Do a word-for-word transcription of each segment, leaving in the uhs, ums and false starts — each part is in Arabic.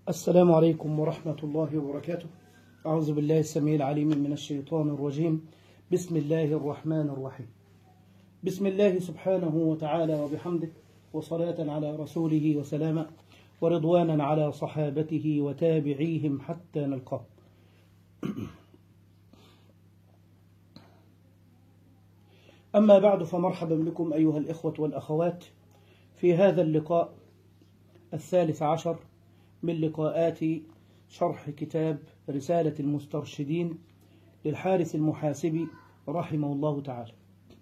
السلام عليكم ورحمة الله وبركاته. أعوذ بالله السميع العليم من الشيطان الرجيم. بسم الله الرحمن الرحيم. بسم الله سبحانه وتعالى وبحمده، وصلاة على رسوله وسلاما، ورضوانا على صحابته وتابعيهم حتى نلقاه. أما بعد، فمرحبا بكم أيها الإخوة والأخوات في هذا اللقاء الثالث عشر من لقاءات شرح كتاب رسالة المسترشدين للحارث المحاسبي رحمه الله تعالى.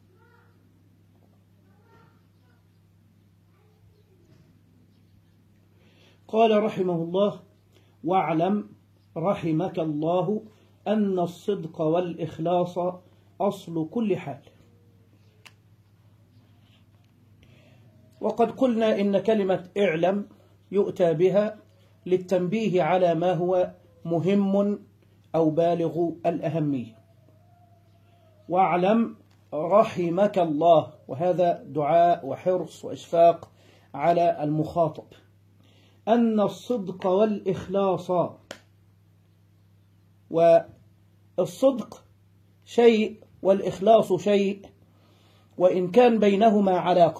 قال رحمه الله: واعلم رحمك الله أن الصدق والإخلاص أصل كل حال. وقد قلنا إن كلمة اعلم يؤتى بها للتنبيه على ما هو مهم أو بالغ الأهمية. واعلم رحمك الله، وهذا دعاء وحرص وإشفاق على المخاطب، أن الصدق والإخلاص، والصدق شيء والإخلاص شيء، وإن كان بينهما علاقة.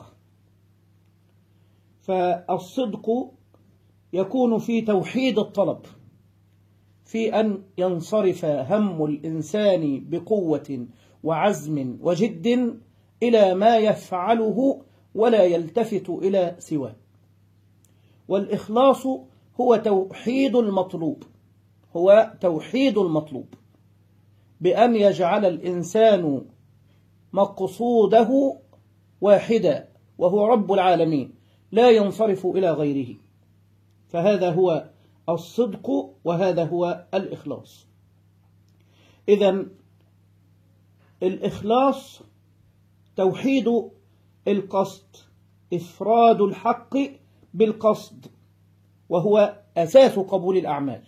فالصدق يكون في توحيد الطلب، في أن ينصرف هم الإنسان بقوة وعزم وجد إلى ما يفعله ولا يلتفت إلى سواه. والإخلاص هو توحيد المطلوب، هو توحيد المطلوب بأن يجعل الإنسان مقصوده واحدا، وهو رب العالمين، لا ينصرف إلى غيره. فهذا هو الصدق وهذا هو الإخلاص. إذن الإخلاص توحيد القصد، إفراد الحق بالقصد، وهو أساس قبول الأعمال.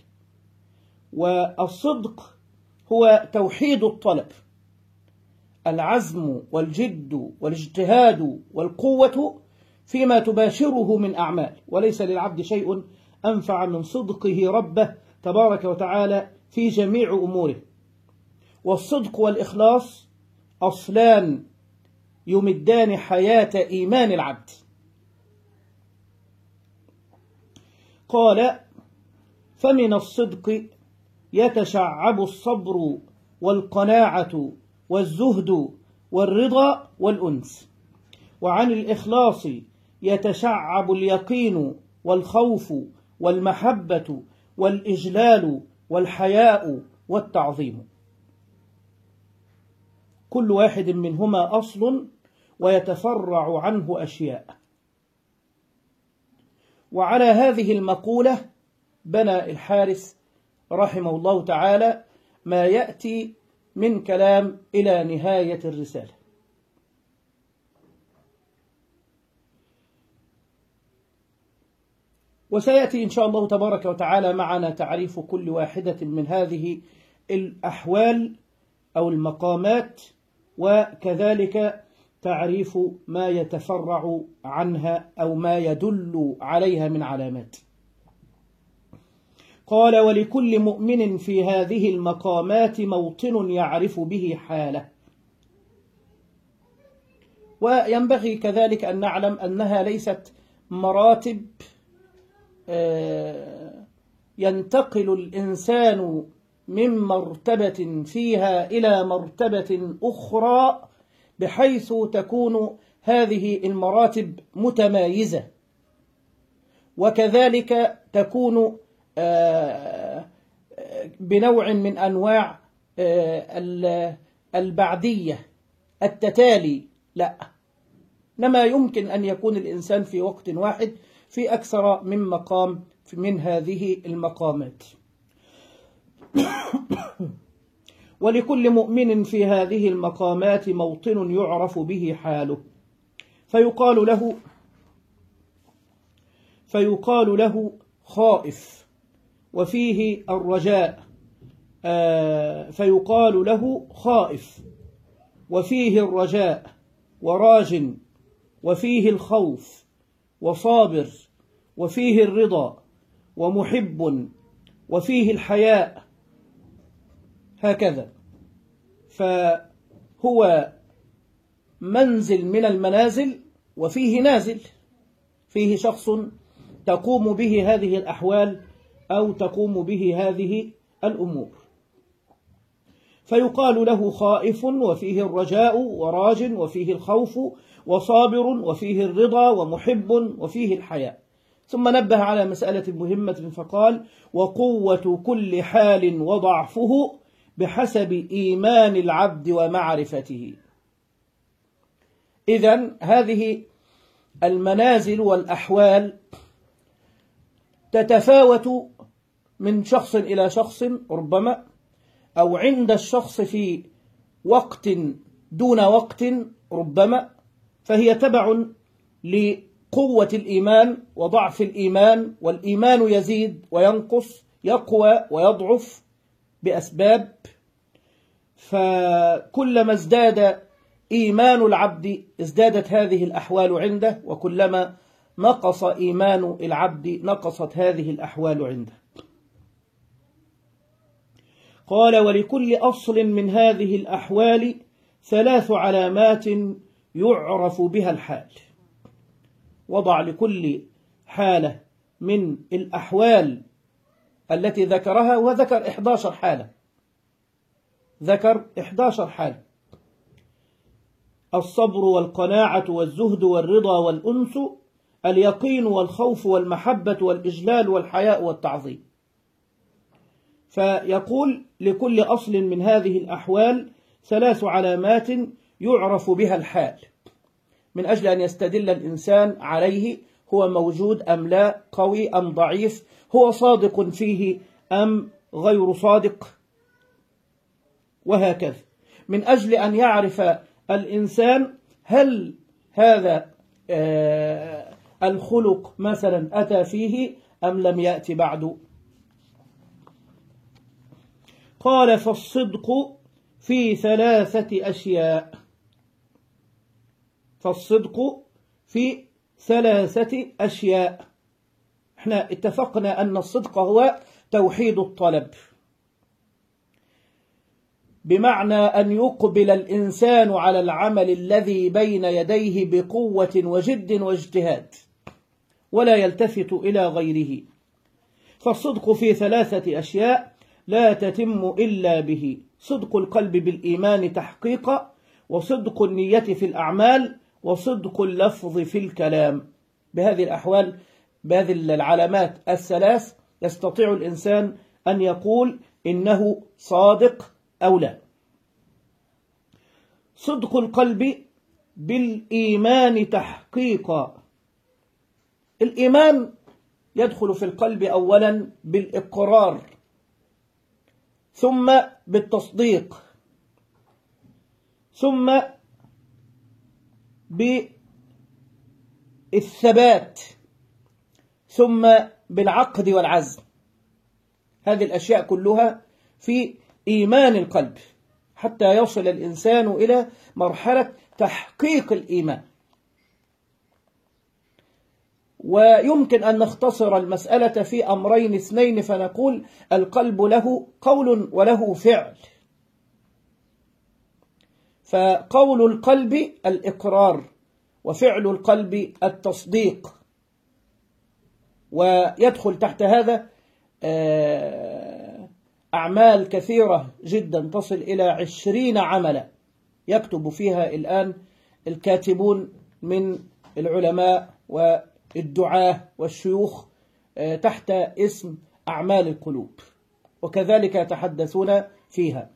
والصدق هو توحيد الطلب، العزم والجد والاجتهاد والقوة فيما تباشره من أعمال، وليس للعبد شيء أنفع من صدقه ربه تبارك وتعالى في جميع أموره. والصدق والإخلاص أصلان يمدان حياة إيمان العبد. قال: فمن الصدق يتشعب الصبر والقناعة والزهد والرضا والأنس، وعن الإخلاص يتشعب اليقين والخوف والمحبة والإجلال والحياء والتعظيم. كل واحد منهما أصل ويتفرع عنه أشياء. وعلى هذه المقولة بنى الحارث رحمه الله تعالى ما يأتي من كلام إلى نهاية الرسالة. وسيأتي إن شاء الله تبارك وتعالى معنا تعريف كل واحدة من هذه الأحوال أو المقامات، وكذلك تعريف ما يتفرع عنها أو ما يدل عليها من علامات. قال: ولكل مؤمن في هذه المقامات موطن يعرف به حاله. وينبغي كذلك أن نعلم أنها ليست مراتب ينتقل الإنسان من مرتبة فيها إلى مرتبة أخرى بحيث تكون هذه المراتب متمايزة، وكذلك تكون بنوع من أنواع البعدية، التتالي. لا، إنما يمكن أن يكون الإنسان في وقت واحد في أكثر من مقام من هذه المقامات. ولكل مؤمن في هذه المقامات موطن يعرف به حاله، فيقال له فيقال له خائف، وفيه الرجاء، فيقال له خائف وفيه الرجاء، وراج وفيه الخوف، وصابر وفيه الرضا، ومحب وفيه الحياء، هكذا. فهو منزل من المنازل وفيه نازل، فيه شخص تقوم به هذه الأحوال أو تقوم به هذه الأمور، فيقال له خائف وفيه الرجاء، وراج وفيه الخوف، وصابر وفيه الرضا، ومحب وفيه الحياء. ثم نبه على مسألة مهمة فقال: وقوة كل حال وضعفه بحسب إيمان العبد ومعرفته. إذن هذه المنازل والأحوال تتفاوت من شخص إلى شخص ربما، أو عند الشخص في وقت دون وقت ربما، فهي تبع لقوة الإيمان وضعف الإيمان، والإيمان يزيد وينقص، يقوى ويضعف بأسباب. فكلما ازداد إيمان العبد ازدادت هذه الأحوال عنده، وكلما نقص إيمان العبد نقصت هذه الأحوال عنده. قال: ولكل أصل من هذه الأحوال ثلاث علامات يعرف بها الحال. وضع لكل حالة من الأحوال التي ذكرها، وذكر إحدى عشرة حالة، ذكر إحدى عشرة حالة: الصبر والقناعة والزهد والرضا والأنس، اليقين والخوف والمحبة والإجلال والحياء والتعظيم. فيقول: لكل أصل من هذه الأحوال ثلاث علامات يعرف بها الحال، من أجل أن يستدل الإنسان عليه: هو موجود أم لا، قوي أم ضعيف، هو صادق فيه أم غير صادق، وهكذا، من أجل أن يعرف الإنسان هل هذا آه الخلق مثلا أتى فيه أم لم يأتي بعد. قال: فالصدق في ثلاثة أشياء. فالصدق في ثلاثة أشياء. احنا اتفقنا أن الصدق هو توحيد الطلب، بمعنى أن يقبل الإنسان على العمل الذي بين يديه بقوة وجد واجتهاد، ولا يلتفت إلى غيره. فالصدق في ثلاثة أشياء لا تتم إلا به: صدق القلب بالإيمان تحقيقا، وصدق النية في الأعمال، وصدق اللفظ في الكلام. بهذه الأحوال، بهذه العلامات الثلاث، يستطيع الإنسان أن يقول إنه صادق أو لا. صدق القلب بالإيمان تحقيقا. الإيمان يدخل في القلب أولا بالإقرار، ثم بالتصديق، ثم بالثبات، ثم بالعقد والعزم. هذه الأشياء كلها في إيمان القلب، حتى يصل الإنسان إلى مرحلة تحقيق الإيمان. ويمكن أن نختصر المسألة في أمرين اثنين، فنقول: القلب له قول وله فعل. فقول القلب الإقرار، وفعل القلب التصديق، ويدخل تحت هذا أعمال كثيرة جدا تصل إلى عشرين عملا يكتب فيها الآن الكاتبون من العلماء والدعاة والشيوخ تحت اسم أعمال القلوب، وكذلك يتحدثون فيها.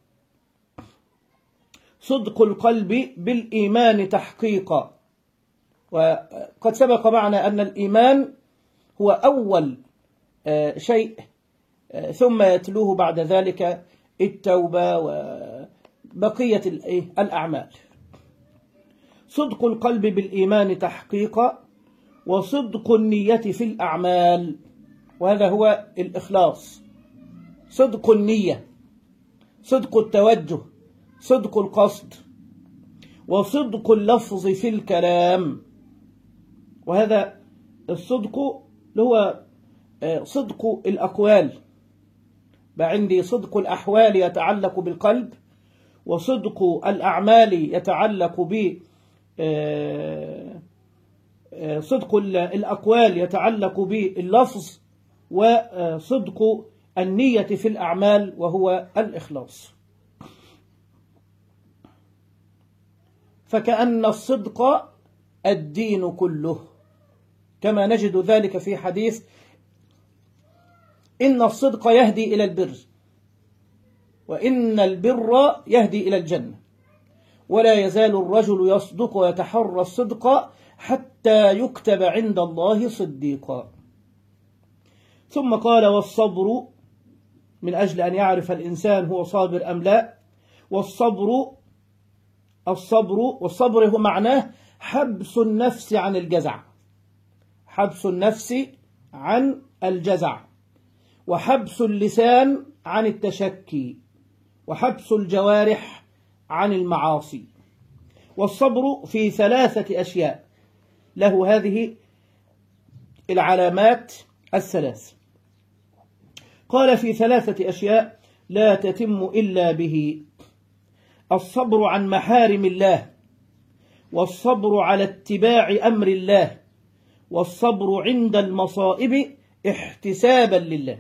صدق القلب بالإيمان تحقيقا. وقد سبق معنا أن الإيمان هو أول شيء، ثم يتلوه بعد ذلك التوبة وبقية الأعمال. صدق القلب بالإيمان تحقيقا، وصدق النية في الأعمال، وهذا هو الإخلاص. صدق النية، صدق التوجه، صدق القصد، وصدق اللفظ في الكلام. وهذا الصدق هو صدق الأقوال، عندي صدق الأحوال يتعلق بالقلب، وصدق الأعمال يتعلق ب صدق الأقوال يتعلق باللفظ، وصدق النية في الأعمال وهو الإخلاص. فكأن الصدق الدين كله، كما نجد ذلك في حديث إن الصدق يهدي إلى البر، وإن البر يهدي إلى الجنة، ولا يزال الرجل يصدق ويتحرى الصدق حتى يكتب عند الله صديقا. ثم قال والصبر، من أجل أن يعرف الإنسان هو صابر أم لا. والصبر الصبر والصبر هو معناه حبس النفس عن الجزع، حبس النفس عن الجزع، وحبس اللسان عن التشكي، وحبس الجوارح عن المعاصي. والصبر في ثلاثة أشياء، له هذه العلامات الثلاث. قال في ثلاثة أشياء لا تتم إلا به: الصبر عن محارم الله، والصبر على اتباع أمر الله، والصبر عند المصائب احتسابا لله.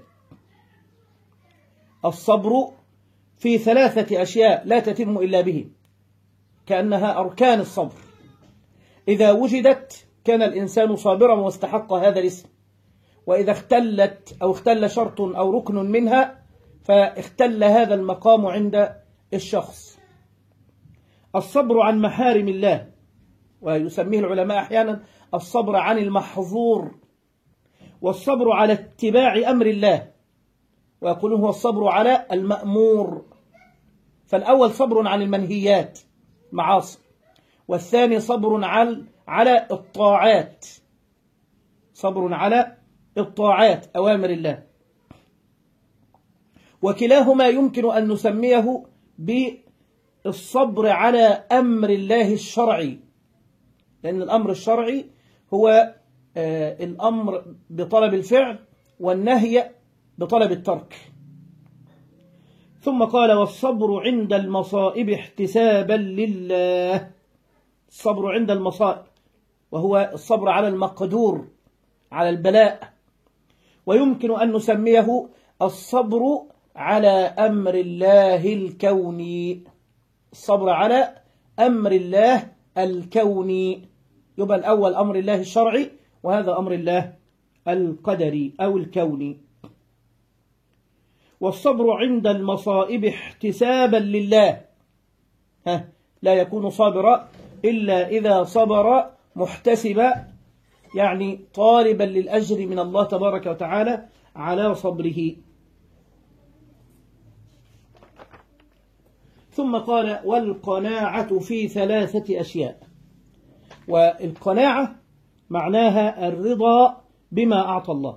الصبر في ثلاثة أشياء لا تتم إلا به، كأنها أركان الصبر، إذا وجدت كان الإنسان صابرا واستحق هذا الاسم، وإذا اختلت أو اختل شرط أو ركن منها فاختل هذا المقام عند الشخص. الصبر عن محارم الله، ويسميه العلماء أحيانا الصبر عن المحظور، والصبر على اتباع أمر الله، ويقولون هو الصبر على المأمور. فالأول صبر عن المنهيات معاصي، والثاني صبر على الطاعات، صبر على الطاعات أوامر الله. وكلاهما يمكن أن نسميه بالصبر على أمر الله الشرعي، لأن الأمر الشرعي هو الأمر بطلب الفعل والنهي بطلب الترك. ثم قال والصبر عند المصائب احتسابا لله، الصبر عند المصائب وهو الصبر على المقدور، على البلاء. ويمكن أن نسميه الصبر على أمر الله الكوني، الصبر على أمر الله الكوني، يبقى الأول أمر الله الشرعي، وهذا أمر الله القدري أو الكوني. والصبر عند المصائب احتسابا لله، ها لا يكون صابرا إلا إذا صبر محتسبا، يعني طالبا للأجر من الله تبارك وتعالى على صبره. ثم قال والقناعة في ثلاثة أشياء. والقناعة معناها الرضا بما أعطى الله،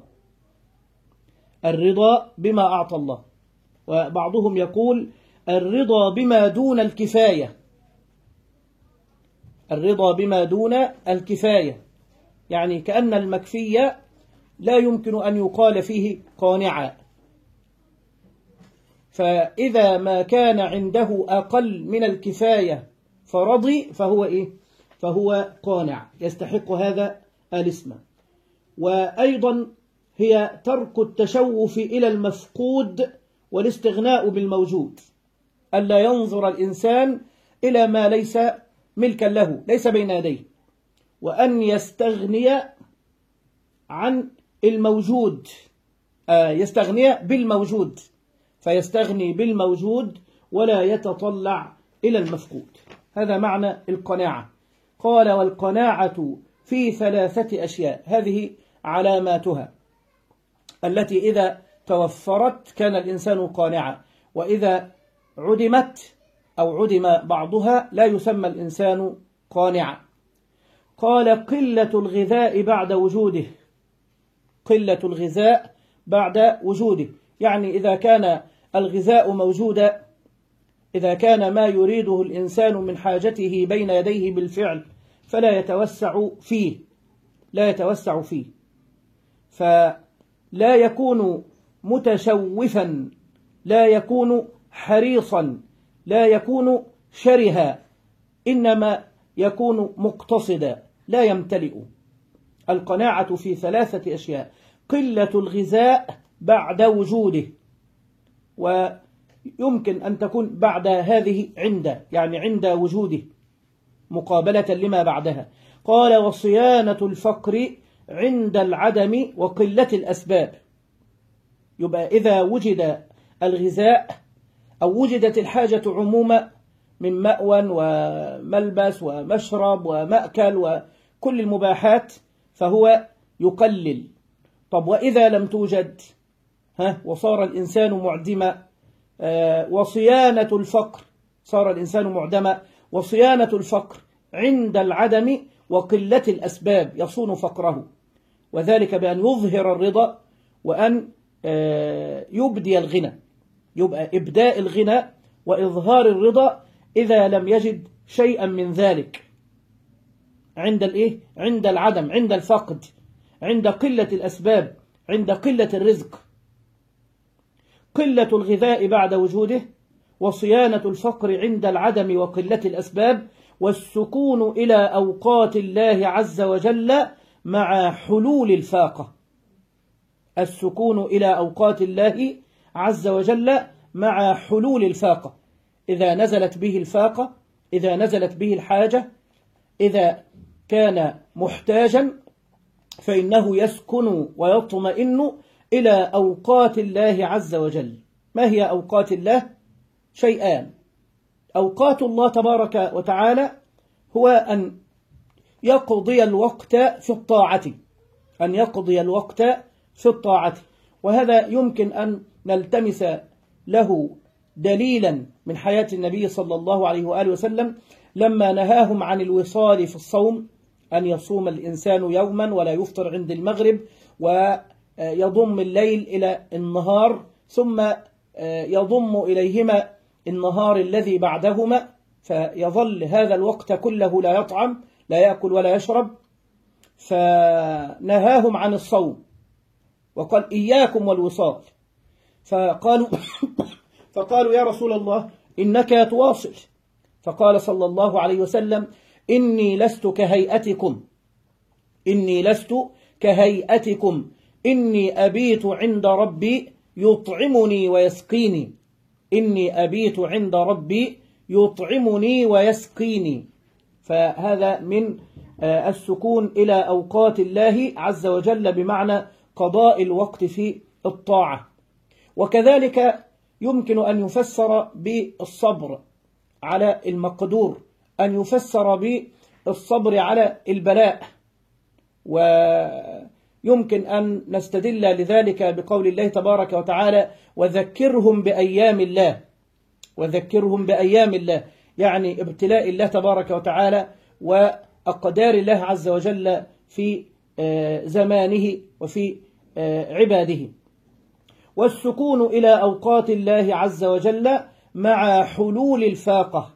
الرضا بما أعطى الله. وبعضهم يقول الرضا بما دون الكفاية، الرضا بما دون الكفاية، يعني كأن المكفية لا يمكن أن يقال فيه قانعا، فإذا ما كان عنده أقل من الكفاية فرضي فهو إيه؟ فهو قانع، يستحق هذا الاسم. وأيضا هي ترك التشوف إلى المفقود والاستغناء بالموجود، ألا ينظر الإنسان إلى ما ليس ملكا له، ليس بين يديه، وأن يستغني عن الموجود، يستغني بالموجود، فيستغني بالموجود ولا يتطلع إلى المفقود. هذا معنى القناعة. قال والقناعة في ثلاثة أشياء، هذه علاماتها التي إذا توفرت كان الإنسان قانعا، وإذا عدمت أو عدم بعضها لا يسمى الإنسان قانعا. قال قلة الغذاء بعد وجوده، قلة الغذاء بعد وجوده، يعني إذا كان الغذاء موجودا، إذا كان ما يريده الإنسان من حاجته بين يديه بالفعل فلا يتوسع فيه، لا يتوسع فيه. لا يكون متشوفا، لا يكون حريصا، لا يكون شرها، إنما يكون مقتصدا لا يمتلئ. القناعة في ثلاثة أشياء: قلة الغذاء بعد وجوده، ويمكن أن تكون بعد هذه عند، يعني عند وجوده مقابلة لما بعدها. قال: وصيانة الفقر عند العدم وقلة الأسباب. يبقى إذا وجد الغذاء أو وجدت الحاجة عموما من مأوى وملبس ومشرب ومأكل وكل المباحات فهو يقلل. طب وإذا لم توجد ها وصار الإنسان معدما، آه وصيانة الفقر، صار الإنسان معدما، وصيانة الفقر عند العدم وقلة الأسباب يصون فقره، وذلك بأن يظهر الرضا وأن آه يبدي الغنى. يبقى إبداء الغنى وإظهار الرضا إذا لم يجد شيئا من ذلك عند الإيه؟ عند العدم، عند الفقد، عند قلة الأسباب، عند قلة الرزق. قلة الغذاء بعد وجوده، وصيانة الفقر عند العدم وقلة الأسباب، والسكون إلى أوقات الله عز وجل مع حلول الفاقة. السكون إلى أوقات الله عز وجل مع حلول الفاقة، إذا نزلت به الفاقة، إذا نزلت به الحاجة، إذا كان محتاجا فإنه يسكن ويطمئن إلى أوقات الله عز وجل. ما هي أوقات الله؟ شيئان: أوقات الله تبارك وتعالى هو أن يقضي الوقت في الطاعة، أن يقضي الوقت في الطاعة، وهذا يمكن أن نلتمس له دليلا من حياة النبي صلى الله عليه وآله وسلم لما نهاهم عن الوصال في الصوم، أن يصوم الإنسان يوما ولا يفطر عند المغرب، ويضم الليل إلى النهار، ثم يضم إليهما النهار الذي بعدهما، فيظل هذا الوقت كله لا يطعم، لا يأكل ولا يشرب. فنهاهم عن الصوم وقال: إياكم والوصال. فقالوا فقالوا: يا رسول الله إنك تواصل. فقال صلى الله عليه وسلم: إني لست كهيئتكم، إني لست كهيئتكم، إني أبيت عند ربي يطعمني ويسقيني، إني أبيت عند ربي يطعمني ويسقيني. فهذا من السكون إلى أوقات الله عز وجل بمعنى قضاء الوقت في الطاعة. وكذلك يمكن أن يفسر بالصبر على المقدور، أن يفسر بالصبر على البلاء، ويمكن أن نستدل لذلك بقول الله تبارك وتعالى: وذكرهم بأيام الله، وذكرهم بأيام الله، يعني ابتلاء الله تبارك وتعالى وأقدار الله عز وجل في زمانه وفي عباده. والسكون إلى أوقات الله عز وجل مع حلول الفاقة.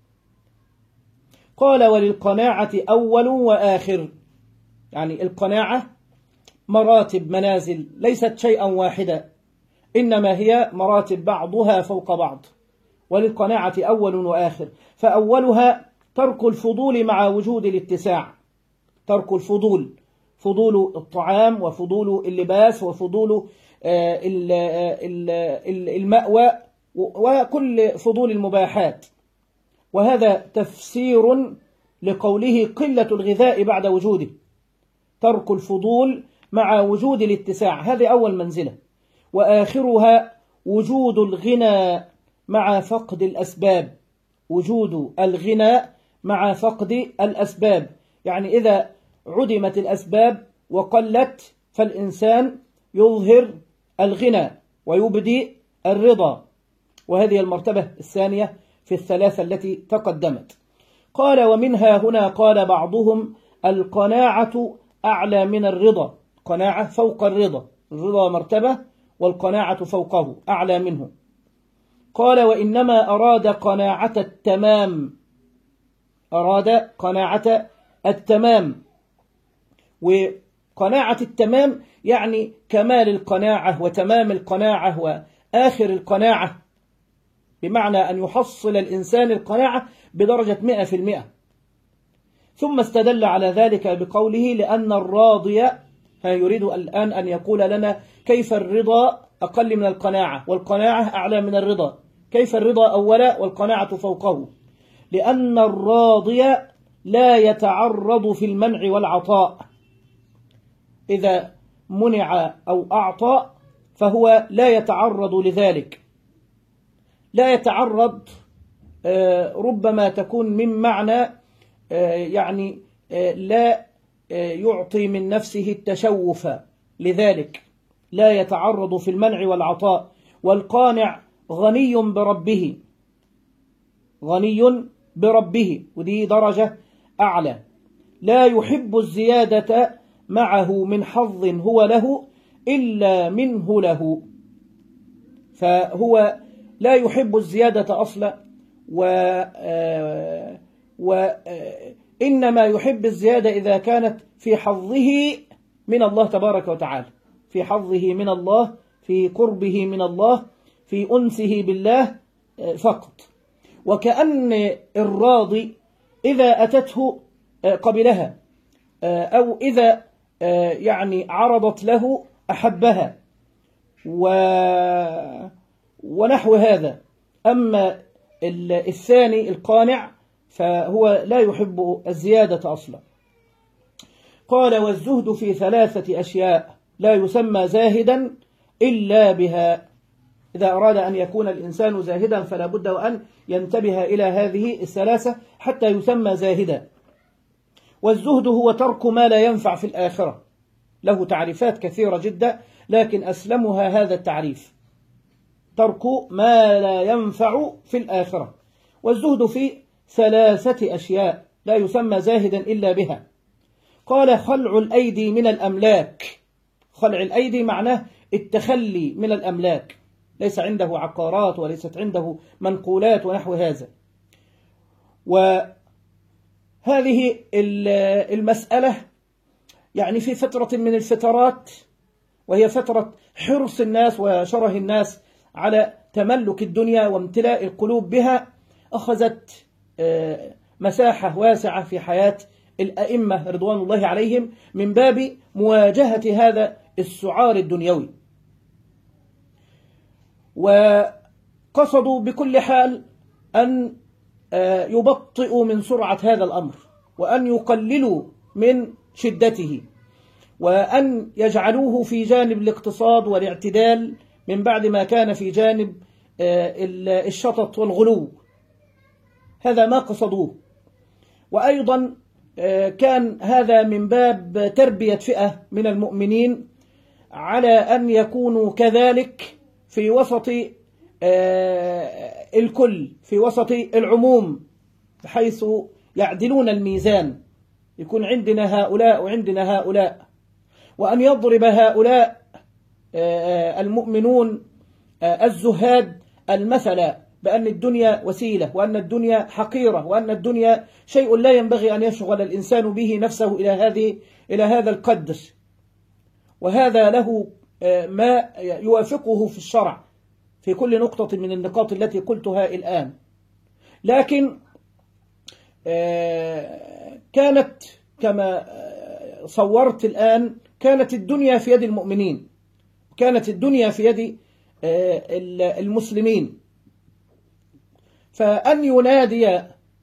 قال: وللقناعة أول وآخر، يعني القناعة مراتب، منازل، ليست شيئا واحدا، إنما هي مراتب بعضها فوق بعض. وللقناعة أول وآخر، فأولها ترك الفضول مع وجود الاتساع. ترك الفضول، فضول الطعام وفضول اللباس وفضول المأوى وكل فضول المباحات. وهذا تفسير لقوله: قلة الغذاء بعد وجوده. ترك الفضول مع وجود الاتساع، هذه أول منزلة. وآخرها وجود الغنى مع فقد الأسباب. وجود الغنى مع فقد الأسباب، يعني إذا عدمت الأسباب وقلت فالإنسان يظهر الغنى ويبدي الرضا، وهذه المرتبة الثانية في الثلاثة التي تقدمت. قال: ومنها هنا قال بعضهم: القناعة أعلى من الرضا. قناعة فوق الرضا، الرضا مرتبة والقناعة فوقه أعلى منه. قال: وإنما أراد قناعة التمام، أراد قناعة التمام. قناعة التمام يعني كمال القناعة وتمام القناعة وآخر القناعة، بمعنى أن يحصل الإنسان القناعة بدرجة مئة في المئة. ثم استدل على ذلك بقوله لأن الراضي، يريد الآن أن يقول لنا كيف الرضا أقل من القناعة والقناعة أعلى من الرضا، كيف الرضا أولا والقناعة فوقه. لأن الراضي لا يتعرض في المنع والعطاء، إذا منع أو أعطى فهو لا يتعرض لذلك، لا يتعرض، ربما تكون من معنى يعني لا يعطي من نفسه التشوف، لذلك لا يتعرض في المنع والعطاء. والقانع غني بربه، غني بربه، ودي درجة أعلى، لا يحب الزيادة معه من حظ هو له إلا منه له، فهو لا يحب الزيادة أصلا، و وإنما يحب الزيادة إذا كانت في حظه من الله تبارك وتعالى، في حظه من الله، في قربه من الله، في أنسه بالله فقط. وكأن الراضي إذا أتته قبلها، أو إذا يعني عرضت له أحبها ونحو هذا. أما الثاني القانع فهو لا يحب الزيادة أصلا. قال والزهد في ثلاثة أشياء لا يسمى زاهدا إلا بها. إذا أراد أن يكون الإنسان زاهدا فلا بد أن ينتبه إلى هذه الثلاثة حتى يسمى زاهدا. والزهد هو ترك ما لا ينفع في الآخرة، له تعريفات كثيرة جدا لكن أسلمها هذا التعريف، ترك ما لا ينفع في الآخرة. والزهد في ثلاثة أشياء لا يسمى زاهدا إلا بها. قال خلع الأيدي من الأملاك. خلع الأيدي معناه التخلي من الأملاك، ليس عنده عقارات وليست عنده منقولات ونحو هذا. وهذه المسألة يعني في فترة من الفترات، وهي فترة حرص الناس وشره الناس على تملك الدنيا وامتلاء القلوب بها، أخذت مساحة واسعة في حياة الأئمة رضوان الله عليهم من باب مواجهة هذا السعار الدنيوي. وقصدوا بكل حال أن يبطئوا من سرعة هذا الأمر، وأن يقللوا من شدته، وأن يجعلوه في جانب الاقتصاد والاعتدال من بعد ما كان في جانب الشطط والغلو. هذا ما قصدوه. وأيضا كان هذا من باب تربية فئة من المؤمنين على أن يكونوا كذلك في وسط الكل، في وسط العموم، بحيث يعدلون الميزان، يكون عندنا هؤلاء وعندنا هؤلاء، وأن يضرب هؤلاء المؤمنون الزهاد المثل بأن الدنيا وسيلة، وأن الدنيا حقيرة، وأن الدنيا شيء لا ينبغي أن يشغل الإنسان به نفسه إلى هذه إلى هذا القدر. وهذا له ما يوافقه في الشرع في كل نقطة من النقاط التي قلتها الآن. لكن كانت كما صورت الآن، كانت الدنيا في يد المؤمنين، كانت الدنيا في يد المسلمين. فأن ينادي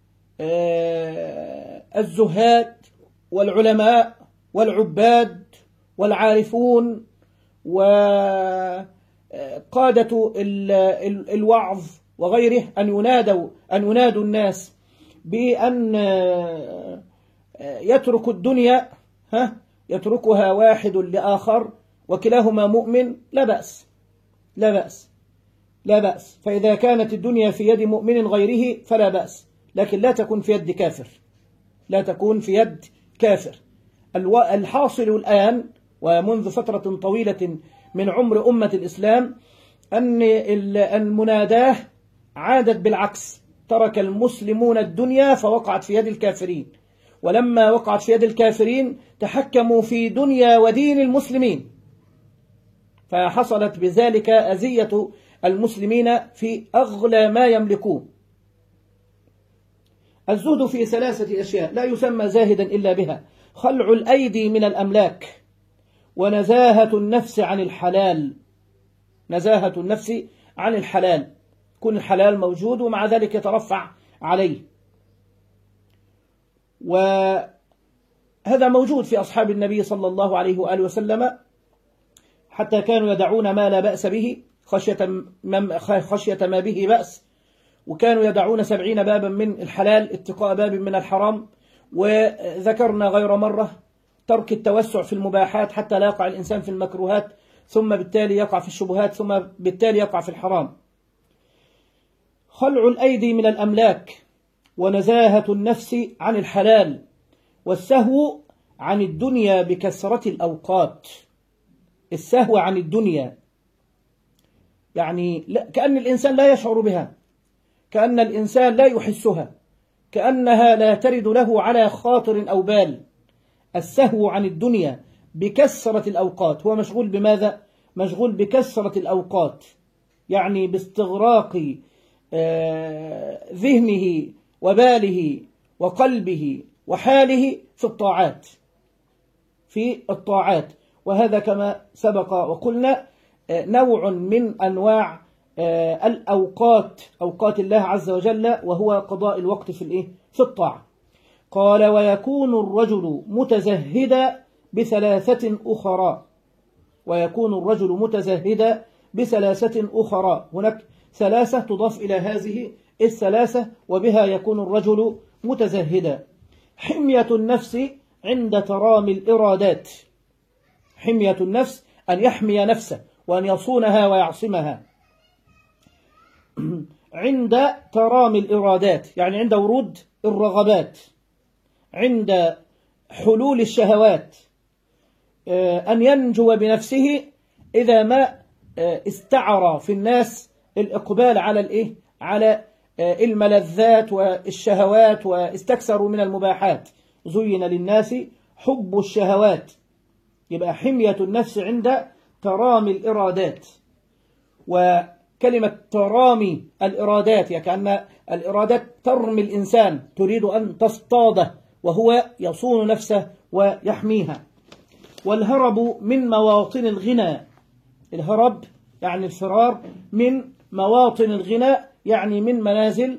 الزهاد والعلماء والعباد والعارفون وقادة الوعظ وغيره أن ينادوا أن ينادوا الناس بأن يتركوا الدنيا، ها يتركها واحد لآخر وكلاهما مؤمن، لا بأس لا بأس لا بأس. فإذا كانت الدنيا في يد مؤمن غيره فلا بأس، لكن لا تكون في يد كافر، لا تكون في يد كافر. الحاصل الآن ومنذ فترة طويلة من عمر أمة الإسلام أن المناداة عادت بالعكس، ترك المسلمون الدنيا فوقعت في يد الكافرين، ولما وقعت في يد الكافرين تحكموا في دنيا ودين المسلمين، فحصلت بذلك أذية المسلمين في أغلى ما يملكون. الزهد في ثلاثة أشياء لا يسمى زاهدا إلا بها: خلع الأيدي من الأملاك، ونزاهة النفس عن الحلال. نزاهة النفس عن الحلال، يكون الحلال موجود ومع ذلك يترفع عليه. وهذا موجود في أصحاب النبي صلى الله عليه وآله وسلم، حتى كانوا يدعون ما لا بأس به خشية ما به بأس، وكانوا يدعون سبعين بابا من الحلال اتقاء باب من الحرام. وذكرنا غير مرة ترك التوسع في المباحات حتى لا يقع الإنسان في المكروهات، ثم بالتالي يقع في الشبهات، ثم بالتالي يقع في الحرام. خلع الأيدي من الأملاك، ونزاهة النفس عن الحلال، والسهو عن الدنيا بكثرة الأوقات. السهو عن الدنيا يعني كأن الإنسان لا يشعر بها، كأن الإنسان لا يحسها، كأنها لا ترد له على خاطر أو بال. السهو عن الدنيا بكثرة الأوقات، هو مشغول بماذا؟ مشغول بكثرة الأوقات، يعني باستغراق ذهنه وباله وقلبه وحاله في الطاعات في الطاعات وهذا كما سبق وقلنا نوع من أنواع الأوقات، أوقات الله عز وجل، وهو قضاء الوقت في الإيه؟ في الطاعة. قال: ويكون الرجل متزهدا بثلاثة أخرى. ويكون الرجل متزهدا بثلاثة أخرى. هناك ثلاثة تضاف إلى هذه الثلاثة وبها يكون الرجل متزهدا. حمية النفس عند ترامي الإرادات. حمية النفس أن يحمي نفسه وأن يصونها ويعصمها عند ترامي الإرادات، يعني عند ورود الرغبات، عند حلول الشهوات، أن ينجو بنفسه إذا ما استعر في الناس الإقبال على الإيه؟ على الملذات والشهوات، واستكثروا من المباحات. زين للناس حب الشهوات. يبقى حمية النفس عند ترامي الإرادات. وكلمة ترامي الإرادات يعني كأن الإرادات ترمي الإنسان، تريد أن تصطاده، وهو يصون نفسه ويحميها. والهرب من مواطن الغنى. الهرب يعني الفرار من مواطن الغنى، يعني من منازل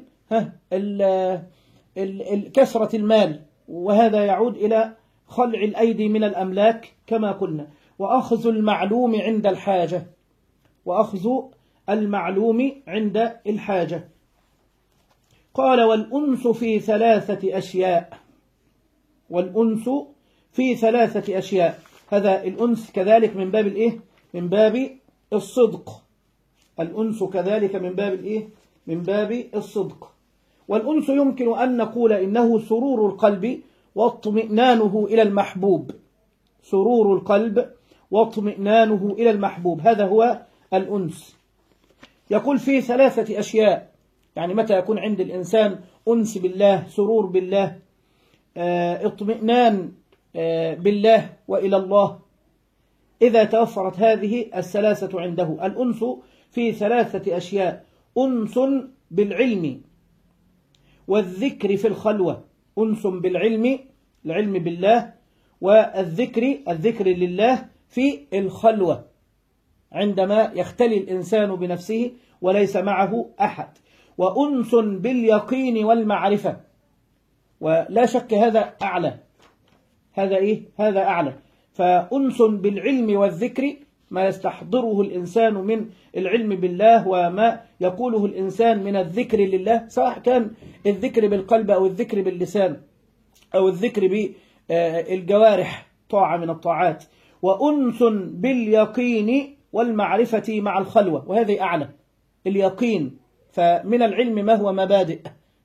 كثرة المال، وهذا يعود إلى خلع الأيدي من الأملاك كما قلنا. وأخذ المعلوم عند الحاجة. وأخذ المعلوم عند الحاجة. قال: والأنس في ثلاثة أشياء. والأنس في ثلاثة أشياء. هذا الأنس كذلك من باب الإيه؟ من باب الصدق. الأنس كذلك من باب الإيه؟ من باب الصدق. والأنس يمكن أن نقول إنه سرور القلب واطمئنانه إلى المحبوب. سرور القلب واطمئنانه إلى المحبوب، هذا هو الأنس. يقول في ثلاثة أشياء، يعني متى يكون عند الإنسان أنس بالله، سرور بالله، اطمئنان بالله وإلى الله، إذا توفرت هذه الثلاثة عنده. الأنس في ثلاثة أشياء: أنس بالعلم والذكر في الخلوة. أنس بالعلم، العلم بالله، والذكر، الذكر لله في الخلوة، عندما يختلي الإنسان بنفسه وليس معه أحد. وأنس باليقين والمعرفة، ولا شك هذا أعلى. هذا إيه؟ هذا أعلى. فأنس بالعلم والذكر، ما يستحضره الإنسان من العلم بالله وما يقوله الإنسان من الذكر لله، سواء كان الذكر بالقلب أو الذكر باللسان أو الذكر بالجوارح، طاعة من الطاعات. وأنس باليقين والمعرفة مع الخلوة، وهذه أعلى. اليقين، فمن العلم ما هو مبادئ،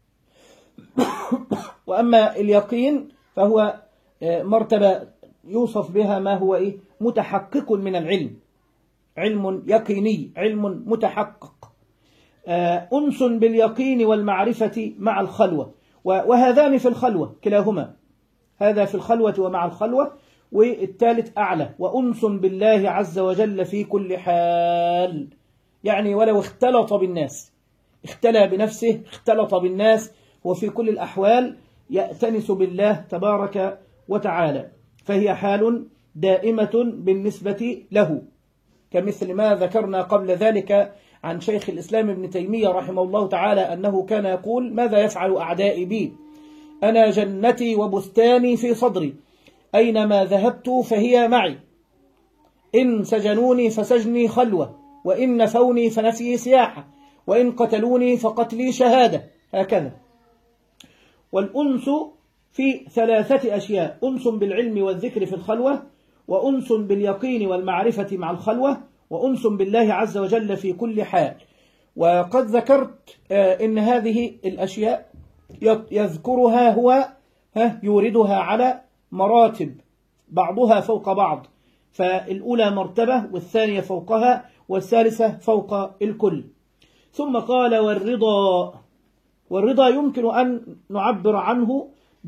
وأما اليقين فهو مرتبة يوصف بها ما هو إيه؟ متحقق من العلم، علم يقيني، علم متحقق. أنس باليقين والمعرفة مع الخلوة، وهذان في الخلوة كلاهما. هذا في الخلوة ومع الخلوة. والثالث أعلى، وأنس بالله عز وجل في كل حال، يعني ولو اختلط بالناس، اختلى بنفسه، اختلط بالناس، وفي كل الأحوال يأتنس بالله تبارك وتعالى، فهي حال دائمة بالنسبة له، كمثل ما ذكرنا قبل ذلك عن شيخ الإسلام ابن تيمية رحمه الله تعالى أنه كان يقول: ماذا يفعل أعدائي بي؟ أنا جنتي وبستاني في صدري، أينما ذهبت فهي معي، إن سجنوني فسجني خلوة، وإن نفوني فنفي سياحة، وإن قتلوني فقتلي شهادة، هكذا. والأنس في ثلاثة أشياء: أنس بالعلم والذكر في الخلوة، وأنس باليقين والمعرفة مع الخلوة، وأنس بالله عز وجل في كل حال. وقد ذكرت إن هذه الأشياء يذكرها هو يوردها على مراتب، بعضها فوق بعض، فالأولى مرتبة، والثانية فوقها، والثالثة فوق الكل. ثم قال: والرضا. والرضا يمكن أن نعبر عنه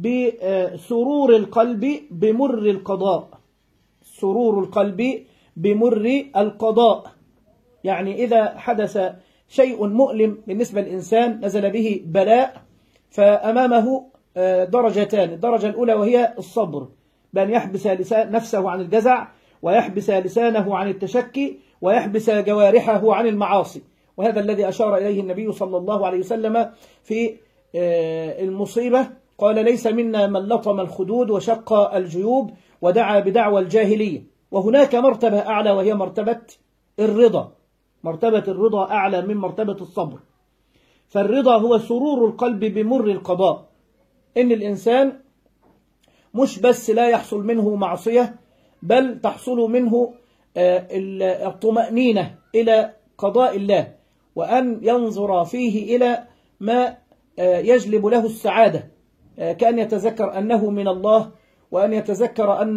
بسرور القلب بمر القضاء، سرور القلب بمر القضاء، يعني إذا حدث شيء مؤلم بالنسبة للإنسان، نزل به بلاء، فأمامه درجتان: الدرجة الأولى وهي الصبر، بأن يحبس نفسه عن الجزع، ويحبس لسانه عن التشكي، ويحبس جوارحه عن المعاصي. وهذا الذي أشار إليه النبي صلى الله عليه وسلم في المصيبة، قال: ليس منا من لطم الخدود وشق الجيوب ودعا بدعوى الجاهلية. وهناك مرتبة أعلى وهي مرتبة الرضا، مرتبة الرضا أعلى من مرتبة الصبر. فالرضا هو سرور القلب بمر القضاء، إن الإنسان مش بس لا يحصل منه معصية، بل تحصل منه الطمأنينة إلى قضاء الله، وأن ينظر فيه إلى ما يجلب له السعادة، كأن يتذكر أنه من الله، وأن يتذكر أن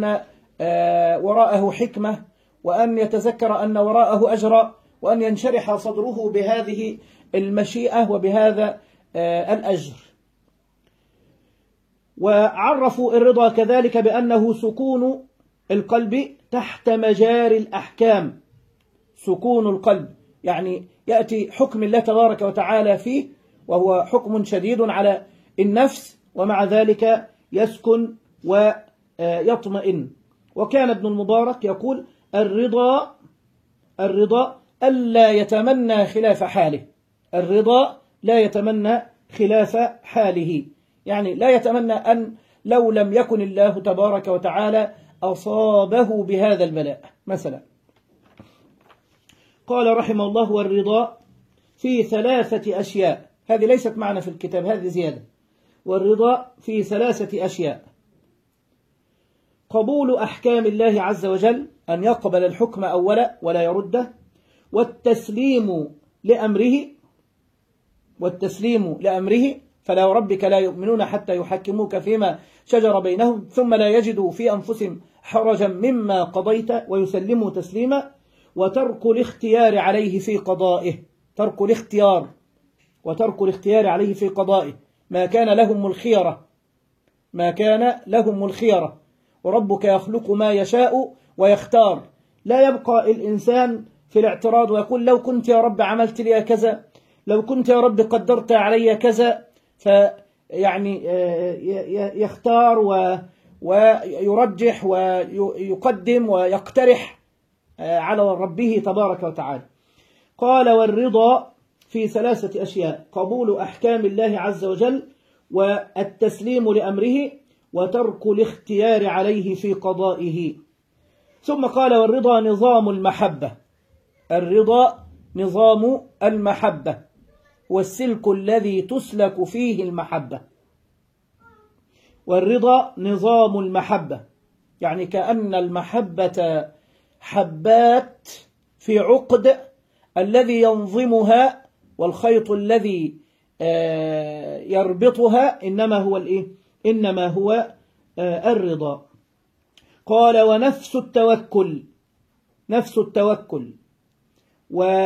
وراءه حكمة، وأن يتذكر أن وراءه أجرا، وأن ينشرح صدره بهذه المشيئة وبهذا الأجر. وعرفوا الرضا كذلك بأنه سكون القلب تحت مجاري الأحكام، سكون القلب، يعني يأتي حكم الله تبارك وتعالى فيه، وهو حكم شديد على النفس، ومع ذلك يسكن ويطمئن. وكان ابن المبارك يقول: الرضا الرضا ألا يتمنى خلاف حاله، الرضا لا يتمنى خلاف حاله، يعني لا يتمنى أن لو لم يكن الله تبارك وتعالى أصابه بهذا البلاء مثلا. قال رحمه الله: والرضا في ثلاثة أشياء، هذه ليست معنا في الكتاب، هذه زيادة. والرضا في ثلاثة أشياء: قبول أحكام الله عز وجل، أن يقبل الحكم أولا ولا يرده، والتسليم لأمره، والتسليم لأمره، فلا وربك لا يؤمنون حتى يحكموك فيما شجر بينهم ثم لا يجدوا في أنفسهم حرجا مما قضيت ويسلموا تسليما، وترك الاختيار عليه في قضائه، ترك الاختيار وترك الاختيار عليه في قضائه، ما كان لهم الخيرة، ما كان لهم الخيرة، وربك يخلق ما يشاء ويختار. لا يبقى الإنسان في الاعتراض ويقول: لو كنت يا رب عملت لي كذا، لو كنت يا رب قدرت علي كذا، فيعني يختار ويرجح ويقدم ويقترح على ربه تبارك وتعالى. قال: والرضا في ثلاثة أشياء: قبول أحكام الله عز وجل، والتسليم لأمره، وترك الاختيار عليه في قضائه. ثم قال: والرضا نظام المحبة، الرضا نظام المحبة، والسلك الذي تسلك فيه المحبة. والرضا نظام المحبة، يعني كأن المحبة حبات في عقد الذي ينظمها، والخيط الذي يربطها إنما هو الإيه؟ إنما هو الرضا. قال: ونفس التوكل، نفس التوكل،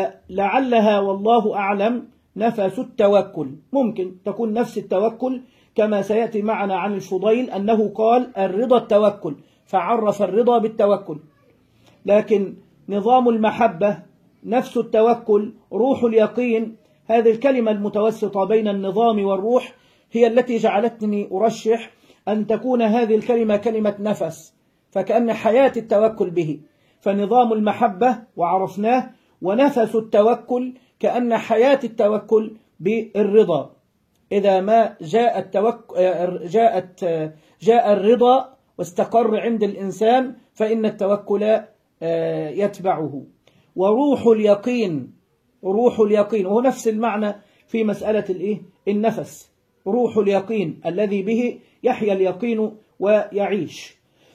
ولعلها والله أعلم نفس التوكل، ممكن تكون نفس التوكل كما سيأتي معنا عن الفضيل أنه قال الرضا التوكل، فعرف الرضا بالتوكل. لكن نظام المحبة نفس التوكل روح اليقين، هذه الكلمة المتوسطة بين النظام والروح هي التي جعلتني أرشح أن تكون هذه الكلمة كلمة نفس، فكأن حياة التوكل به. فنظام المحبة وعرفناه، ونفس التوكل كأن حياة التوكل بالرضا. إذا ما جاء التوكل جاءت جاء الرضا واستقر عند الإنسان فإن التوكل يتبعه. وروح اليقين، روح اليقين وهو نفس المعنى في مسألة الإيه؟ النفس، روح اليقين الذي به يحيا اليقين ويعيش.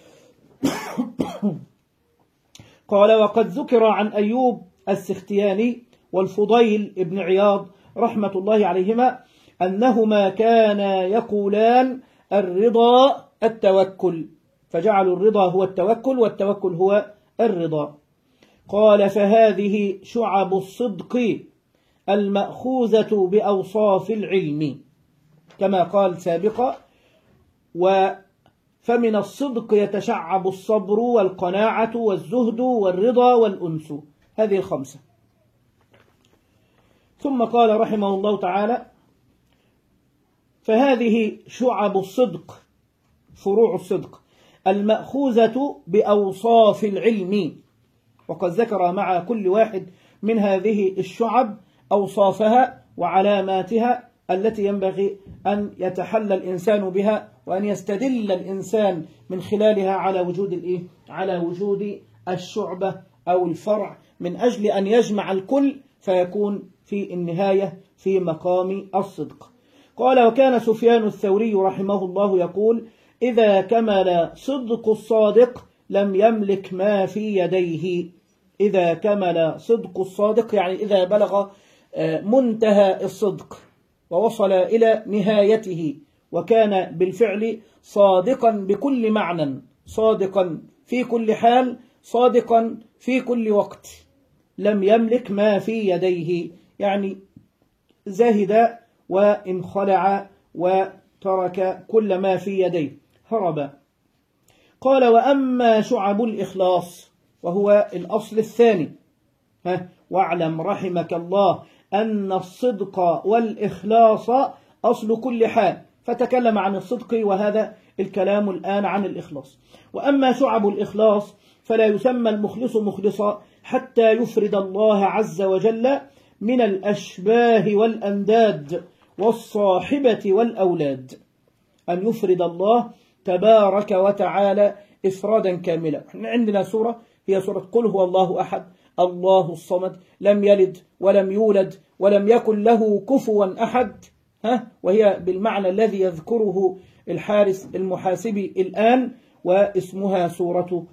قال وقد ذكر عن أيوب السختياني والفضيل ابن عياض رحمة الله عليهما أنهما كانا يقولان الرضا التوكل، فجعلوا الرضا هو التوكل والتوكل هو الرضا. قال فهذه شعب الصدق المأخوذة بأوصاف العلم، كما قال سابقا، فمن الصدق يتشعب الصبر والقناعة والزهد والرضا والأنس، هذه الخمسة. ثم قال رحمه الله تعالى فهذه شعب الصدق، فروع الصدق المأخوذة بأوصاف العلم، وقد ذكر مع كل واحد من هذه الشعب أوصافها وعلاماتها التي ينبغي أن يتحلى الإنسان بها، وأن يستدل الإنسان من خلالها على وجود الإيه؟ على وجود الشعبة أو الفرع، من أجل أن يجمع الكل فيكون في النهاية في مقام الصدق. قال وكان سفيان الثوري رحمه الله يقول إذا كمل صدق الصادق لم يملك ما في يديه. إذا كمل صدق الصادق يعني إذا بلغ منتهى الصدق ووصل إلى نهايته، وكان بالفعل صادقا بكل معنى، صادقا في كل حال، صادقا في كل وقت. لم يملك ما في يديه يعني زهد وانخلع وترك كل ما في يديه، هرب. قال وأما شعب الإخلاص وهو الأصل الثاني، ها واعلم رحمك الله أن الصدق والإخلاص أصل كل حال، فتكلم عن الصدق وهذا الكلام الآن عن الإخلاص. وأما شعب الإخلاص فلا يسمى المخلص مخلصا حتى يفرد الله عز وجل من الأشباه والأنداد والصاحبة والأولاد، أن يفرد الله تبارك وتعالى إفرادا كاملا. عندنا سورة هي سورة قل هو الله أحد الله الصمد لم يلد ولم يولد ولم يكن له كفوا أحد، ها وهي بالمعنى الذي يذكره الحارس المحاسبي الآن، واسمها سورة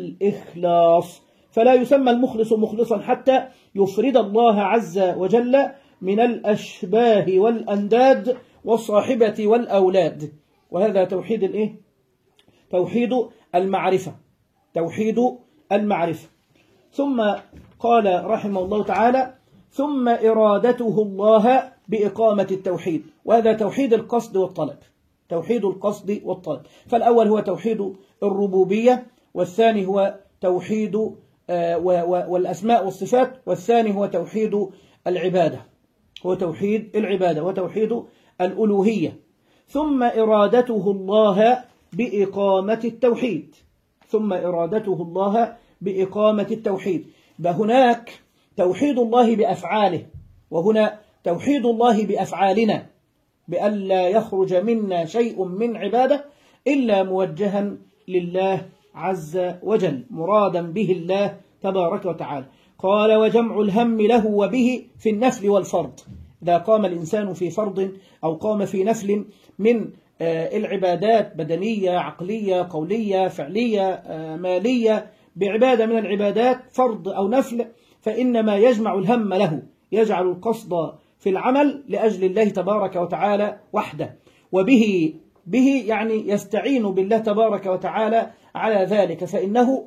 الإخلاص. فلا يسمى المخلص مخلصا حتى يفرد الله عز وجل من الأشباه والأنداد والصاحبة والأولاد، وهذا توحيد الإيه؟ توحيد المعرفة، توحيد المعرفة. ثم قال رحمه الله تعالى ثم إرادته الله بإقامة التوحيد، وهذا توحيد القصد والطلب، توحيد القصد والطلب. فالأول هو توحيد الربوبية، والثاني هو توحيد والأسماء والصفات، والثاني هو توحيد العبادة، هو توحيد العبادة وتوحيد الألوهية. ثم إرادته الله بإقامة التوحيد، ثم إرادته الله بإقامة التوحيد. فهناك توحيد الله بأفعاله، وهنا توحيد الله بأفعالنا، بأن لا يخرج منا شيء من عبادة إلا موجها لله عز وجل، مرادا به الله تبارك وتعالى. قال وجمع الهم له وبه في النفل والفرض، إذا قام الإنسان في فرض أو قام في نفل من العبادات بدنية عقلية قولية فعلية مالية، بعبادة من العبادات فرض أو نفل، فإنما يجمع الهم له، يجعل القصد في العمل لأجل الله تبارك وتعالى وحده، وبه به يعني يستعين بالله تبارك وتعالى على ذلك، فإنه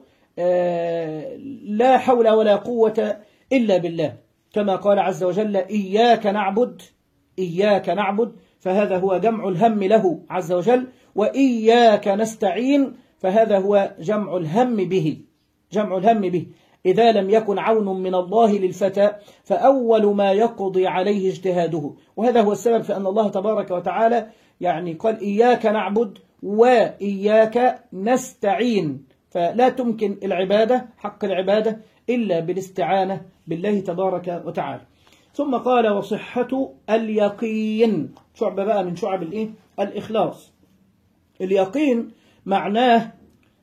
لا حول ولا قوة إلا بالله، كما قال عز وجل إياك نعبد إياك نعبد فهذا هو جمع الهم له عز وجل، وإياك نستعين فهذا هو جمع الهم به، جمع الهم به. إذا لم يكن عون من الله للفتى فأول ما يقضي عليه اجتهاده، وهذا هو السبب في أن الله تبارك وتعالى يعني قال إياك نعبد وإياك نستعين، فلا تمكن العبادة حق العبادة إلا بالاستعانة بالله تبارك وتعالى. ثم قال وصحة اليقين، شعبة بقى من شعب الإيه؟ الإخلاص. اليقين معناه